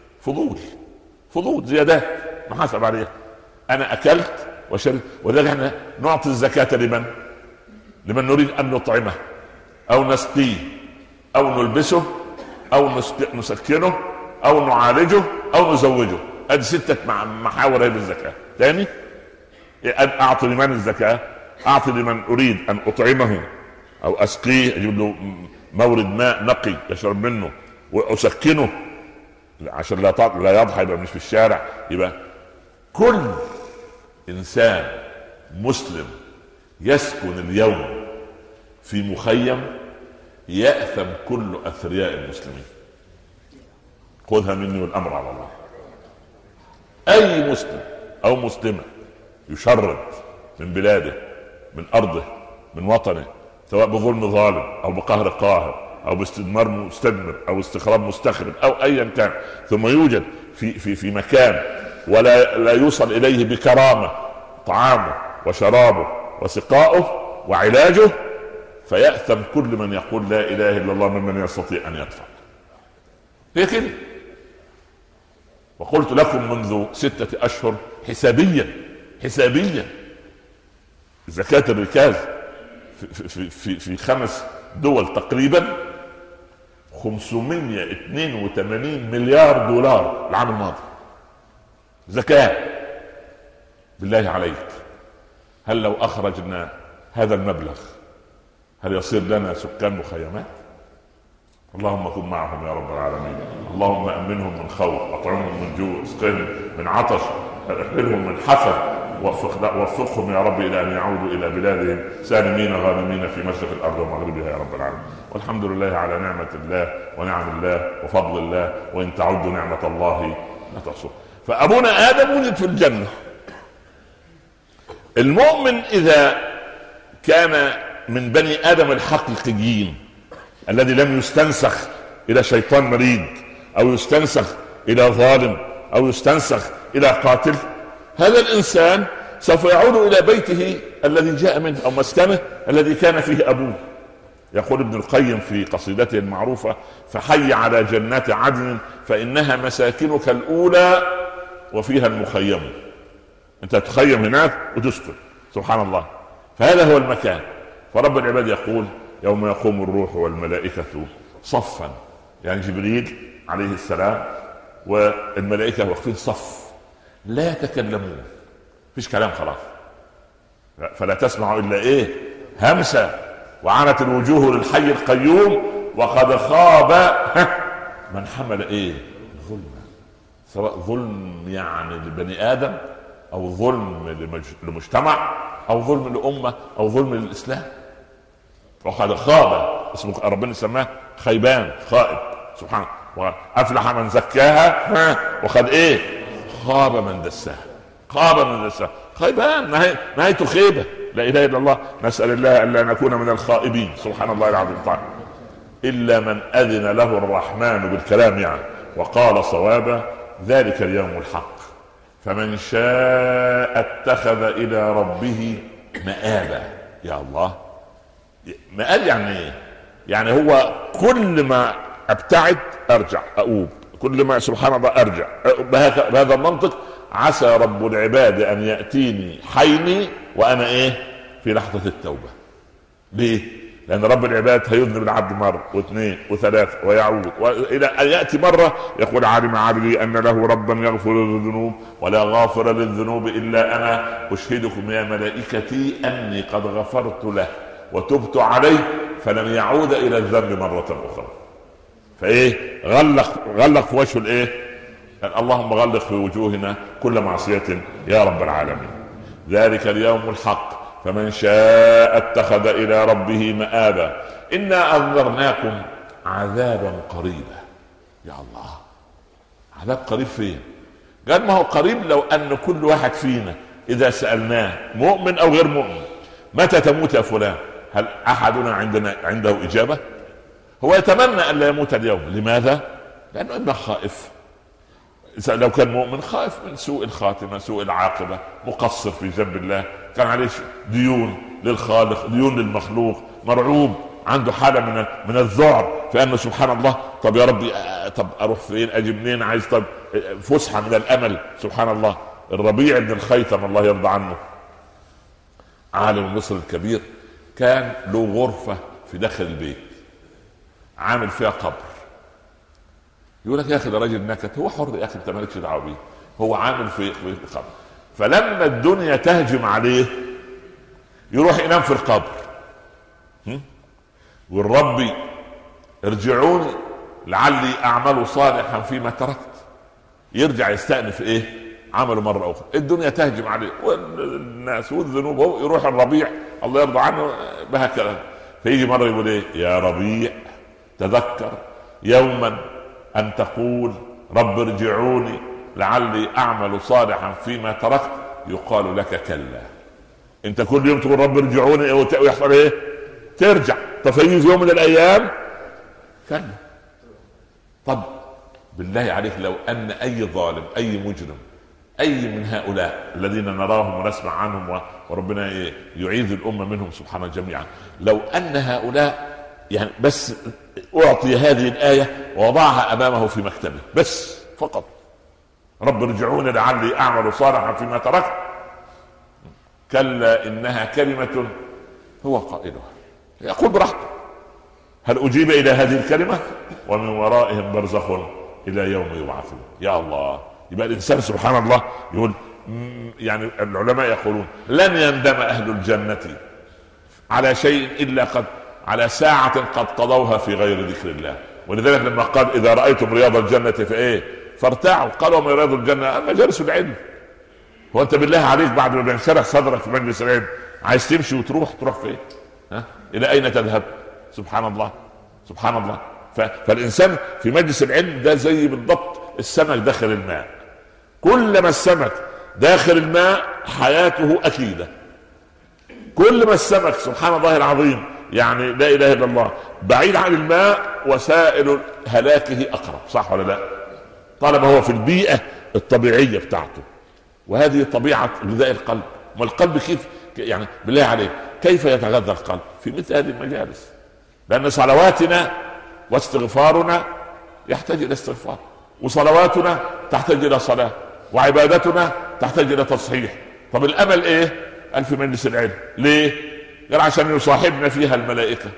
فضول زيادات ما حسب عليها. انا اكلت وشربت، ولذلك احنا نعطي الزكاة لمن نريد ان نطعمه او نسقيه او نلبسه او نسكنه او نعالجه او نزوجه. ادي 6 محاور هي بالزكاة. تاني اعطي لمن الزكاة؟ اعطي لمن اريد ان اطعمه او اسقيه، اجيب له مورد ماء نقي يشرب منه، واسكنه عشان لا يضحى يبقى مش في الشارع. يبقى كل انسان مسلم يسكن اليوم في مخيم يأثم كل اثرياء المسلمين. خذها مني والامر على الله. اي مسلم او مسلمة يشرد من بلاده من ارضه من وطنه، سواء بظلم ظالم او بقهر قاهر او باستثمار مستثمر او استخراج مستخرج او ايا كان، ثم يوجد في مكان ولا يوصل اليه بكرامه طعامه وشرابه وسقاؤه وعلاجه، فيأثم كل من يقول لا اله الا الله ممن يستطيع ان يدفع. هي كده. وقلت لكم منذ 6 أشهر حسابيا زكاة الركاز في 5 دول تقريبا 582 مليار دولار العام الماضي زكاة. بالله عليك، هل لو اخرجنا هذا المبلغ هل يصير لنا سكان مخيمات؟ اللهم كن معهم يا رب العالمين. اللهم امنهم من خوف، اطعمهم من جوع، اسقهم من عطش، احملهم من حسد، وفقهم يا رب الى ان يعودوا الى بلادهم سالمين غانمين في مشرق الارض ومغربها يا رب العالمين. والحمد لله على نعمة الله ونعم الله وفضل الله، وان تعدوا نعمة الله لا تحصوها. فابونا ادم ولد في الجنة. المؤمن اذا كان من بني ادم الحقيقيين الذي لم يستنسخ الى شيطان مريد او يستنسخ الى ظالم او يستنسخ الى قاتل، هذا الانسان سوف يعود الى بيته الذي جاء منه او مسكنه الذي كان فيه ابوه. يقول ابن القيم في قصيدته المعروفة: فحي على جنات عدن فانها مساكنك الاولى وفيها المخيم. انت تخيم هناك وتسكن، سبحان الله. فهذا هو المكان. فرب العباد يقول: يوم يقوم الروح والملائكة صفا، يعني جبريل عليه السلام والملائكة واقفين صف لا يتكلمون، فيش كلام خلاص، فلا تسمع الا ايه؟ همسة. وعنت الوجوه للحي القيوم وقد خاب من حمل ايه؟ ظلم. سواء ظلم يعني لبني ادم او ظلم لمجتمع او ظلم لامة او ظلم للاسلام. وقد خاب، اسمه ربنا سماه خيبان، خائب، سبحانه. وافلح من زكاها وقد ايه؟ خاب من دساها. خيبان نهايته خيبة. لا اله الا الله. نسال الله الا نكون من الخائبين، سبحان الله العظيم. طيب الا من اذن له الرحمن بالكلام يعني وقال صوابا، ذلك اليوم الحق فمن شاء اتخذ الى ربه مآبا. يا الله، مآب يعني ايه؟ يعني هو كل ما ابتعد ارجع اؤوب، كل ما سبحان الله ارجع بهذا المنطق. عسى رب العباد ان ياتيني حيني وانا ايه؟ في لحظه التوبه. ليه؟ لان رب العباد هيذنب العبد مره واثنين وثلاثه ويعود الى ان ياتي مره يقول عالم عبدي ان له ربا يغفر الذنوب ولا غافر للذنوب الا انا، اشهدكم يا ملائكتي اني قد غفرت له وتبت عليه فلم يعود الى الذنب مره اخرى. فايه؟ غلق في وجه الايه؟ اللهم غلق في وجوهنا كل معصية يا رب العالمين. ذلك اليوم الحق فمن شاء اتخذ الى ربه مآبا. انا انذرناكم عذابا قريبا. يا الله، عذاب قريب فين؟ قال ما هو قريب لو ان كل واحد فينا اذا سألناه مؤمن او غير مؤمن متى تموت يا فلان، هل احدنا عنده اجابة؟ هو يتمنى ان لا يموت اليوم. لماذا؟ لانه اما خائف، لو كان مؤمن خائف من سوء الخاتمة، سوء العاقبة، مقصر في جنب الله، كان عليه ديون للخالق، ديون للمخلوق، مرعوب، عنده حالة من الذعر في انه سبحان الله طب يا ربي، طب اروح فين؟ اجي منين؟ عايز طب فسحة من الامل. سبحان الله. الربيع بن الخيثم الله يرضى عنه، عالم مصر الكبير، كان له غرفة في داخل البيت عامل فيها قبر. يقول لك يا اخي ده راجل نكت، هو حر يا اخي، انت مالكش دعوه بيه، هو عامل في قبر. فلما الدنيا تهجم عليه يروح ينام في القبر، والرب ارجعوني لعلي اعمل صالحا فيما تركت. يرجع يستأنف ايه؟ عمله مره اخرى. الدنيا تهجم عليه والناس والذنوب، يروح الربيع الله يرضى عنه بهكذا. فيجي مره يقول ايه؟ يا ربيع تذكر يوما ان تقول رب ارجعوني لعلي اعمل صالحا فيما تركت. يقال لك كلا. انت كل يوم تقول رب ارجعوني ويحصل ايه؟ ترجع. تفيز يوم من الايام كلا. طب بالله عليك لو ان اي ظالم، اي مجرم، اي من هؤلاء الذين نراهم ونسمع عنهم وربنا يعيذ الامه منهم سبحانه جميعا، لو ان هؤلاء يعني بس اعطي هذه الايه ووضعها امامه في مكتبه بس فقط، رب ارجعوني لعلي اعمل صالحا فيما تركت، كلا انها كلمه هو قائلها. يقول براحته. هل اجيب الى هذه الكلمه؟ ومن ورائهم برزخ الى يوم يبعثون. يا الله. يبقى الانسان سبحان الله يقول، يعني العلماء يقولون لن يندم اهل الجنه على شيء الا قد على ساعه قد قضوها في غير ذكر الله. ولذلك لما قال اذا رايتم رياض الجنه فايه؟ فارتعوا. قالوا من رياض الجنه مجالس العلم. هو انت بالله عليك بعد ما بينشرح صدرك في مجلس العلم عايز تمشي وتروح فين؟ الى اين تذهب؟ سبحان الله. سبحان الله. فالانسان في مجلس العلم ده زي بالضبط السمك داخل الماء. كلما السمك داخل الماء حياته اكيده. كل ما السمك سبحان الله العظيم يعني لا اله الا الله بعيد عن الماء وسائل هلاكه اقرب. صح ولا لا؟ طالما هو في البيئه الطبيعيه بتاعته. وهذه طبيعه غذاء القلب. والقلب كيف يعني بالله عليك كيف يتغذى القلب؟ في مثل هذه المجالس. لان صلواتنا واستغفارنا يحتاج الى استغفار، وصلواتنا تحتاج الى صلاه، وعبادتنا تحتاج الى تصحيح. طب الامل ايه؟ قال في مجلس العلم. ليه؟ قال عشان يصاحبنا فيها الملائكه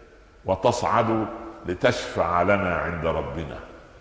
وتصعد لتشفع لنا عند ربنا.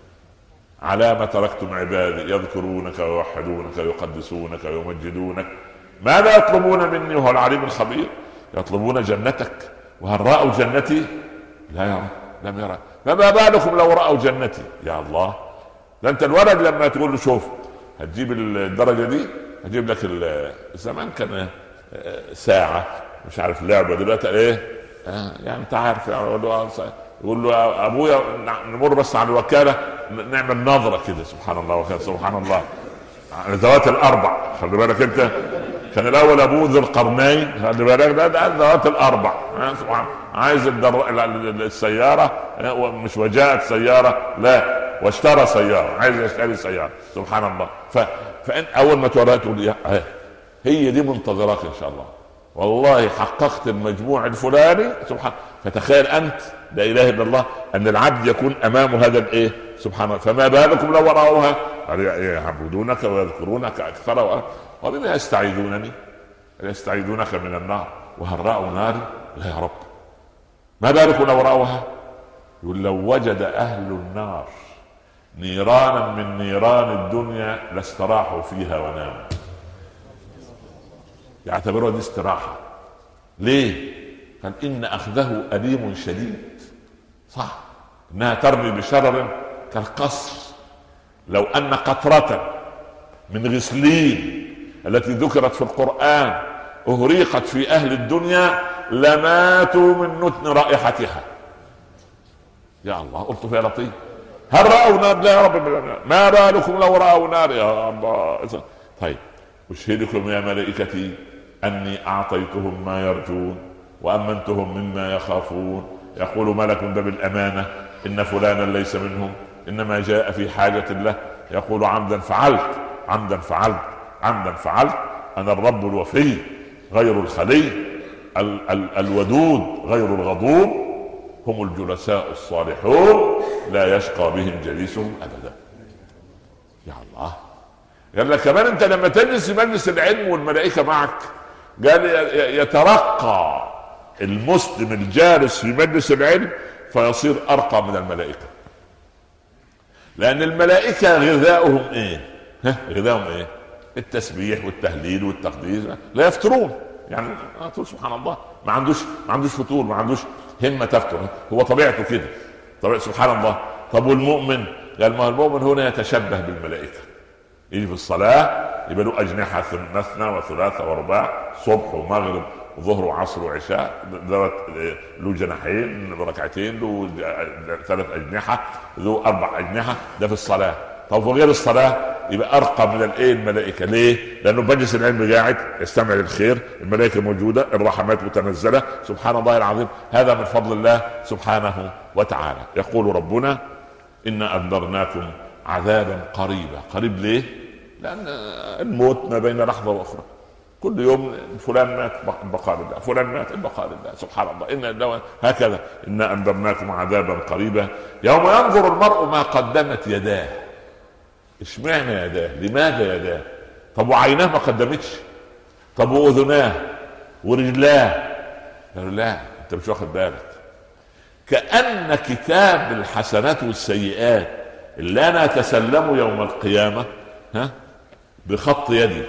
على ما تركتم عبادي يذكرونك ويوحدونك ويقدسونك ويمجدونك ماذا يطلبون مني وهو العليم الخبير. يطلبون جنتك. وهل رأوا جنتي؟ لا يرى، لم يرى. فما بالكم لو رأوا جنتي؟ يا الله. ده انت الولد لما تقول له شوف هتجيب الدرجة دي هجيب لك زمان كان ساعة مش عارف لعبة، دلوقتي ايه يعني انت عارف. يقول له ابويا نمر بس على الوكالة نعمل نظرة كده. سبحان الله وكذا. سبحان الله. ذوات الاربع خلي بالك انت. كان الاول ابوه ذو القرنين، خلي بالك ده الذوات الاربع، سبحان، عايز السياره مش وجاءت سياره، لا واشترى سياره، عايز يشتري سياره، سبحان الله. فان اول ما توريها تقول هي دي منتظرك ان شاء الله، والله حققت المجموع الفلاني، سبحان. فتخيل انت لا اله الا الله ان العبد يكون امامه هذا الايه، سبحان الله. فما بالكم لو راوها يعبدونك ويذكرونك اكثر وبما يستعيذونني، يستعيذونك من النار وهل راوا ناري؟ لا يا رب. ما بالكم لو راوها؟ يقول لو وجد اهل النار نيرانا من نيران الدنيا لاستراحوا فيها وناموا. يعتبروا دي استراحه. ليه؟ قال ان اخذه اليم شديد. صح، انها ترمي بشرر كالقصر. لو ان قطرة من غسلين التي ذكرت في القرآن اهريقت في اهل الدنيا لماتوا من نتن رائحتها. يا الله، قلت فيها لطيف. هل رأوا نار؟ لا يا رب. ما بالكم لو رأوا نار؟ يا الله. طيب، أشهدكم يا ملائكتي أني أعطيتهم ما يرجون وأمنتهم مما يخافون. يقول ملك باب الأمانة إن فلانا ليس منهم، إنما جاء في حاجة له. يقول عمدا فعلت، عمدا فعلت، عمدا فعلت. أنا الرب الوفي غير الخلي، الودود غير الغضوب، هم الجلساء الصالحون لا يشقى بهم جليسهم أبدا. يا الله. قال لك كمان انت لما تجلس في مجلس العلم والملائكة معك، قال يترقى المسلم الجالس في مجلس العلم فيصير أرقى من الملائكة. لأن الملائكة غذاؤهم ايه؟ غذاؤهم ايه؟ التسبيح والتهليل والتقديس، لا يفترون. يعني سبحان الله، ما عندوش فتور، ما عندوش همة تفتر، هو طبيعته كده، طبيعته سبحان الله. طب والمؤمن؟ قال ما المؤمن هنا يتشبه بالملائكة، يجي في الصلاة يبقى له أجنحة مثنى وثلاثة ورباع، صبح ومغرب وظهر وعصر وعشاء، له جناحين ركعتين، له 3 أجنحة، له 4 أجنحة. ده في الصلاة. طب وغير الصلاة يبقى أرقى من الملائكة. ليه؟ لأنه مجلس العلم قاعد يستمع للخير، الملائكة موجودة، الرحمات متنزلة، سبحان الله العظيم. هذا من فضل الله سبحانه وتعالى. يقول ربنا إنا أنذرناكم عذابا قريبا. قريب ليه؟ لأن الموت ما بين لحظة وأخرى، كل يوم فلان مات البقاء لله، فلان مات البقاء لله، سبحان الله. إن هكذا إنا أنذرناكم عذابا قريبا يوم ينظر المرء ما قدمت يداه. اشمعنى يداه؟ لماذا يداه؟ طب وعيناه ما قدمتش؟ طب واذناه ورجلاه؟ لا، انت مش واخد بالك. كأن كتاب الحسنات والسيئات اللي انا اتسلمه يوم القيامة بخط يدي،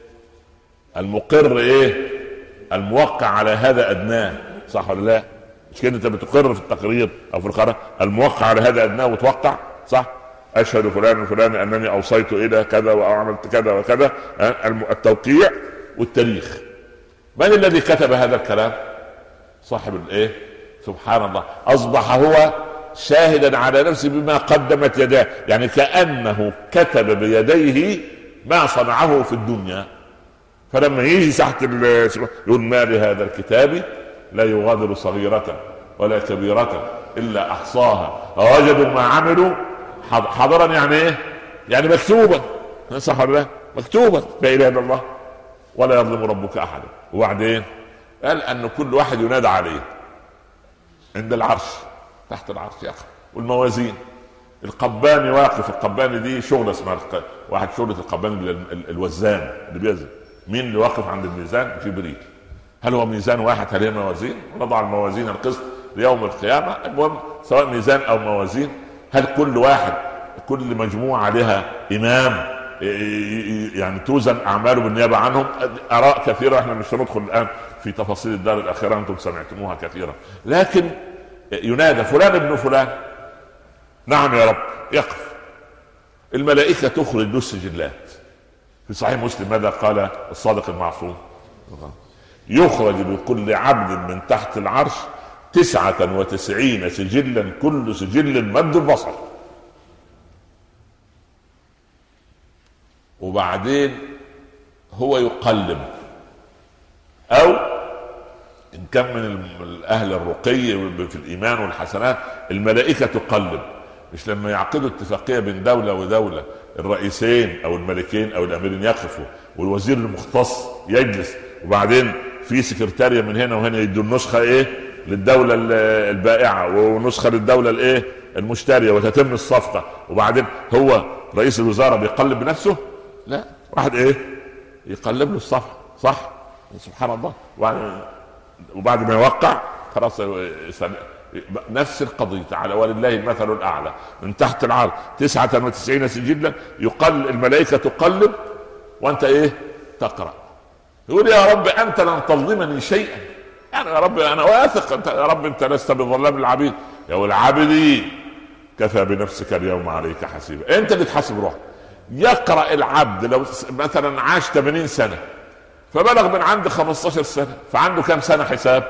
المقر ايه؟ الموقع على هذا ادناه، صح ولا لا؟ مش كده انت بتقر في التقرير او في القرار الموقع على هذا ادناه وتوقع، صح؟ اشهد فلان وفلان انني اوصيت الى كذا وعملت كذا وكذا، التوقيع والتاريخ. من الذي كتب هذا الكلام؟ صاحب الايه؟ سبحان الله. اصبح هو شاهدا على نفسه بما قدمت يداه، يعني كأنه كتب بيديه ما صنعه في الدنيا. فلما يجي تحت يقول ما لهذا الكتاب لا يغادر صغيرة ولا كبيرة الا احصاها ووجدوا ما عملوا حضرا. يعني ايه؟ يعني مكتوبا، صح ولا لا؟ مكتوبا، لا اله الا الله. ولا يظلم ربك احدا. وبعدين قال ان كل واحد ينادى عليه عند العرش، تحت العرش يا اخي. والموازين، القباني واقف، القباني دي شغله اسمها واحد شغله القباني الوزان اللي بيزن. مين اللي واقف عند الميزان؟ جبريل. هل هو ميزان واحد؟ هل هي موازين؟ نضع الموازين القسط ليوم القيامه. المهم سواء ميزان او موازين، هل كل واحد، كل مجموعه لها امام يعني توزن اعماله بالنيابه عنهم؟ اراء كثيره، احنا مش هندخل الان في تفاصيل الدار الاخيره، انتم سمعتموها كثيرا. لكن ينادى فلان ابن فلان، نعم يا رب. يقف، الملائكه تخرج له السجلات. في صحيح مسلم ماذا قال الصادق المعصوم؟ يخرج لكل عبد من تحت العرش 99 سجلا، كل سجل مد البصر. وبعدين هو يقلب او ان كان من اهل الرقي في الايمان والحسنات الملائكه تقلب. مش لما يعقدوا اتفاقيه بين دوله ودوله الرئيسين او الملكين او الاميرين يقفوا والوزير المختص يجلس، وبعدين في سكرتارية من هنا وهنا يدوا النسخه ايه للدوله البائعه ونسخه للدوله الايه المشتريه، وتتم الصفقه، وبعدين هو رئيس الوزراء بيقلب بنفسه؟ لا، واحد ايه يقلب له الصفحه، صح؟ سبحان الله. وبعد ما يوقع خلاص نفس القضية. على ولله المثل الأعلى من تحت العرض 99 سجلا الملائكة تقلب وأنت إيه تقرأ. يقول يا رب أنت لن تظلمني شيئا، يعني يا رب أنا واثق أنت يا رب أنت لست بظلام العبيد. يا العبد كفى بنفسك اليوم عليك حسيبا. أنت اللي تحاسب روحك. يقرأ العبد لو مثلا عاش 80 سنة فبلغ من عند 15 سنة، فعنده كم سنة حساب؟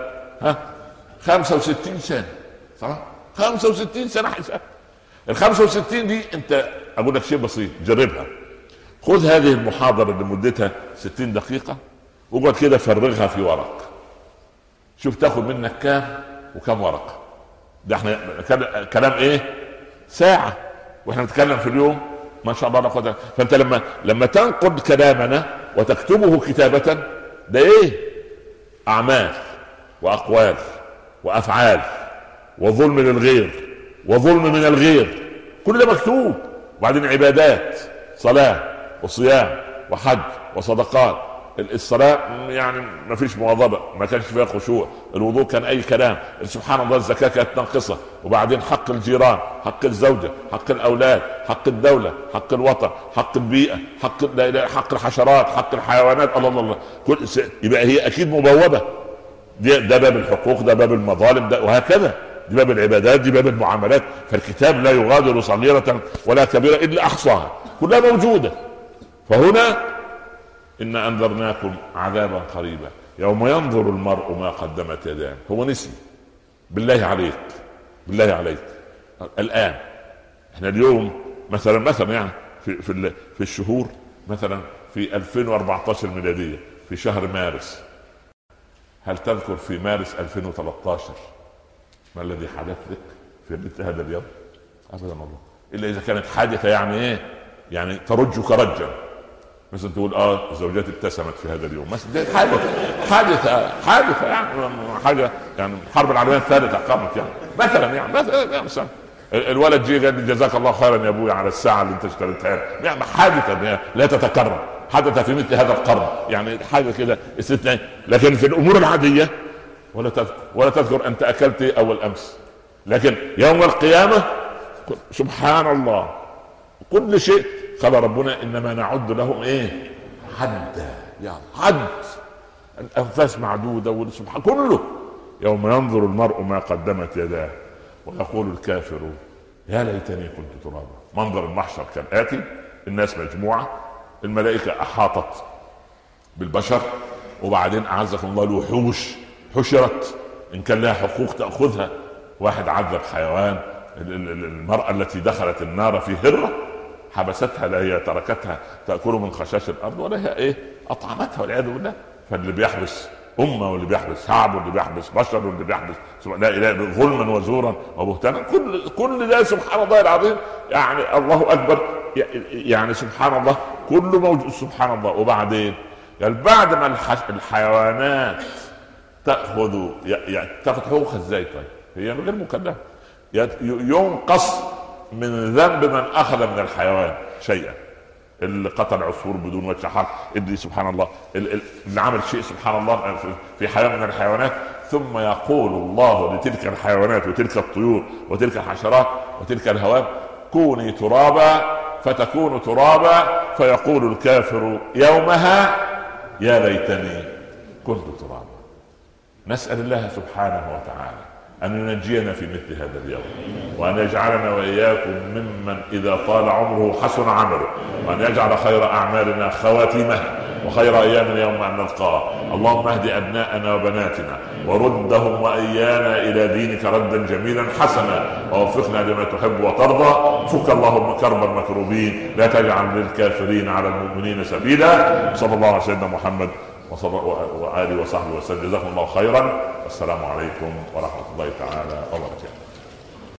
65 سنة، صح؟ 65 سنة حساب. ال 65 دي انت اقول لك شيء بسيط جربها. خذ هذه المحاضرة اللي مدتها 60 دقيقة واقعد كده فرغها في ورق، شوف تاخد منك كام وكم ورقة. ده احنا كلام ايه؟ ساعة، واحنا نتكلم في اليوم ما شاء الله ناخدها. فانت لما تنقد كلامنا وتكتبه كتابة، ده ايه؟ اعمال واقوال وافعال وظلم للغير وظلم من الغير، كل ده مكتوب. وبعدين عبادات، صلاة وصيام وحج وصدقات. الصلاة يعني ما فيش مواظبة، ما كانش فيها خشوع. الوضوء كان اي كلام. سبحان الله الزكاة كانت ناقصة. وبعدين حق الجيران، حق الزوجة، حق الاولاد، حق الدولة، حق الوطن، حق البيئة، حق الحشرات، حق الحيوانات. الله يبقى هي اكيد مبوبة. ده باب الحقوق، ده باب المظالم، ده وهكذا. دي باب العبادات، دي باب المعاملات. فالكتاب لا يغادر صغيرة ولا كبيرة الا احصاها، كلها موجودة. فهنا إن أنذرناكم عذابا قريبا يوم ينظر المرء ما قدمت يداه. هو نسي؟ بالله عليك، بالله عليك. الآن احنا اليوم مثلا يعني في الشهور مثلا في 2014 ميلادية في شهر مارس، هل تذكر في مارس 2013 ما الذي حدث لك في مثل هذا اليوم؟ أبدا والله، إلا إذا كانت حادثة يعني إيه؟ يعني ترجك رجا. مثلا تقول زوجتي ابتسمت في هذا اليوم مثلا، حادثة يعني حاجة، يعني الحرب العالمية الثالثة قامت يعني مثلا الولد جه قال لي جزاك الله خيرا يا ابوي على الساعة اللي انت اشتريتها، يعني حادثة لا تتكرر، حدث في مثل هذا القرن، يعني حاجة كده استثنائية. لكن في الامور العادية ولا تذكر انت اكلت اول امس. لكن يوم القيامة سبحان الله كل شيء قال ربنا انما نعد لهم ايه؟ حدا، يعني حد الانفاس معدودة والسبحان كله. يوم ينظر المرء ما قدمت يداه ويقول الكافر يا ليتني كنت ترابا. منظر المحشر كالآتي: الناس مجموعة، الملائكة احاطت بالبشر، وبعدين اعزكم الله الوحوش حشرت ان كان لها حقوق تأخذها. واحد عذب حيوان، المرأة التي دخلت النار في هرة حبستها، لا هي تركتها تأكل من خشاش الأرض ولا هي إيه أطعمتها والعياذ بالله. فاللي بيحبس أمة واللي بيحبس شعب واللي بيحبس بشر واللي بيحبس لا إله ظلما وزورا وبهتانا، كل ده سبحان الله العظيم. يعني الله أكبر، يعني سبحان الله كله موجود سبحان الله. وبعدين يعني بعد ما الحيوانات تأخذ حقوقها ازاي؟ طيب هي غير مكلفة، ينقص من ذنب من اخذ من الحيوان شيئا. اللي قتل عصفور بدون وجه حق، اللي سبحان الله اللي عمل شيء سبحان الله في حيوان من الحيوانات، ثم يقول الله لتلك الحيوانات وتلك الطيور وتلك الحشرات وتلك الهوام كوني ترابا فتكون ترابا، فيقول الكافر يومها يا ليتني كنت ترابا. نسأل الله سبحانه وتعالى أن ينجينا في مثل هذا اليوم، وأن يجعلنا وإياكم ممن إذا طال عمره حسن عمله، وأن يجعل خير أعمالنا خواتمه وخير أيامنا يوم أن نلقاه. اللهم اهد أبناءنا وبناتنا وردهم وإيانا إلى دينك ردا جميلا حسنا، ووفقنا لما تحب وترضى. فك اللهم كرب المكروبين، لا تجعل للكافرين على المؤمنين سبيلا. صلى الله على سيدنا محمد وآله وصحبه وسلم. جزاكم الله خيرا. السلام عليكم ورحمة الله تعالى وبركاته.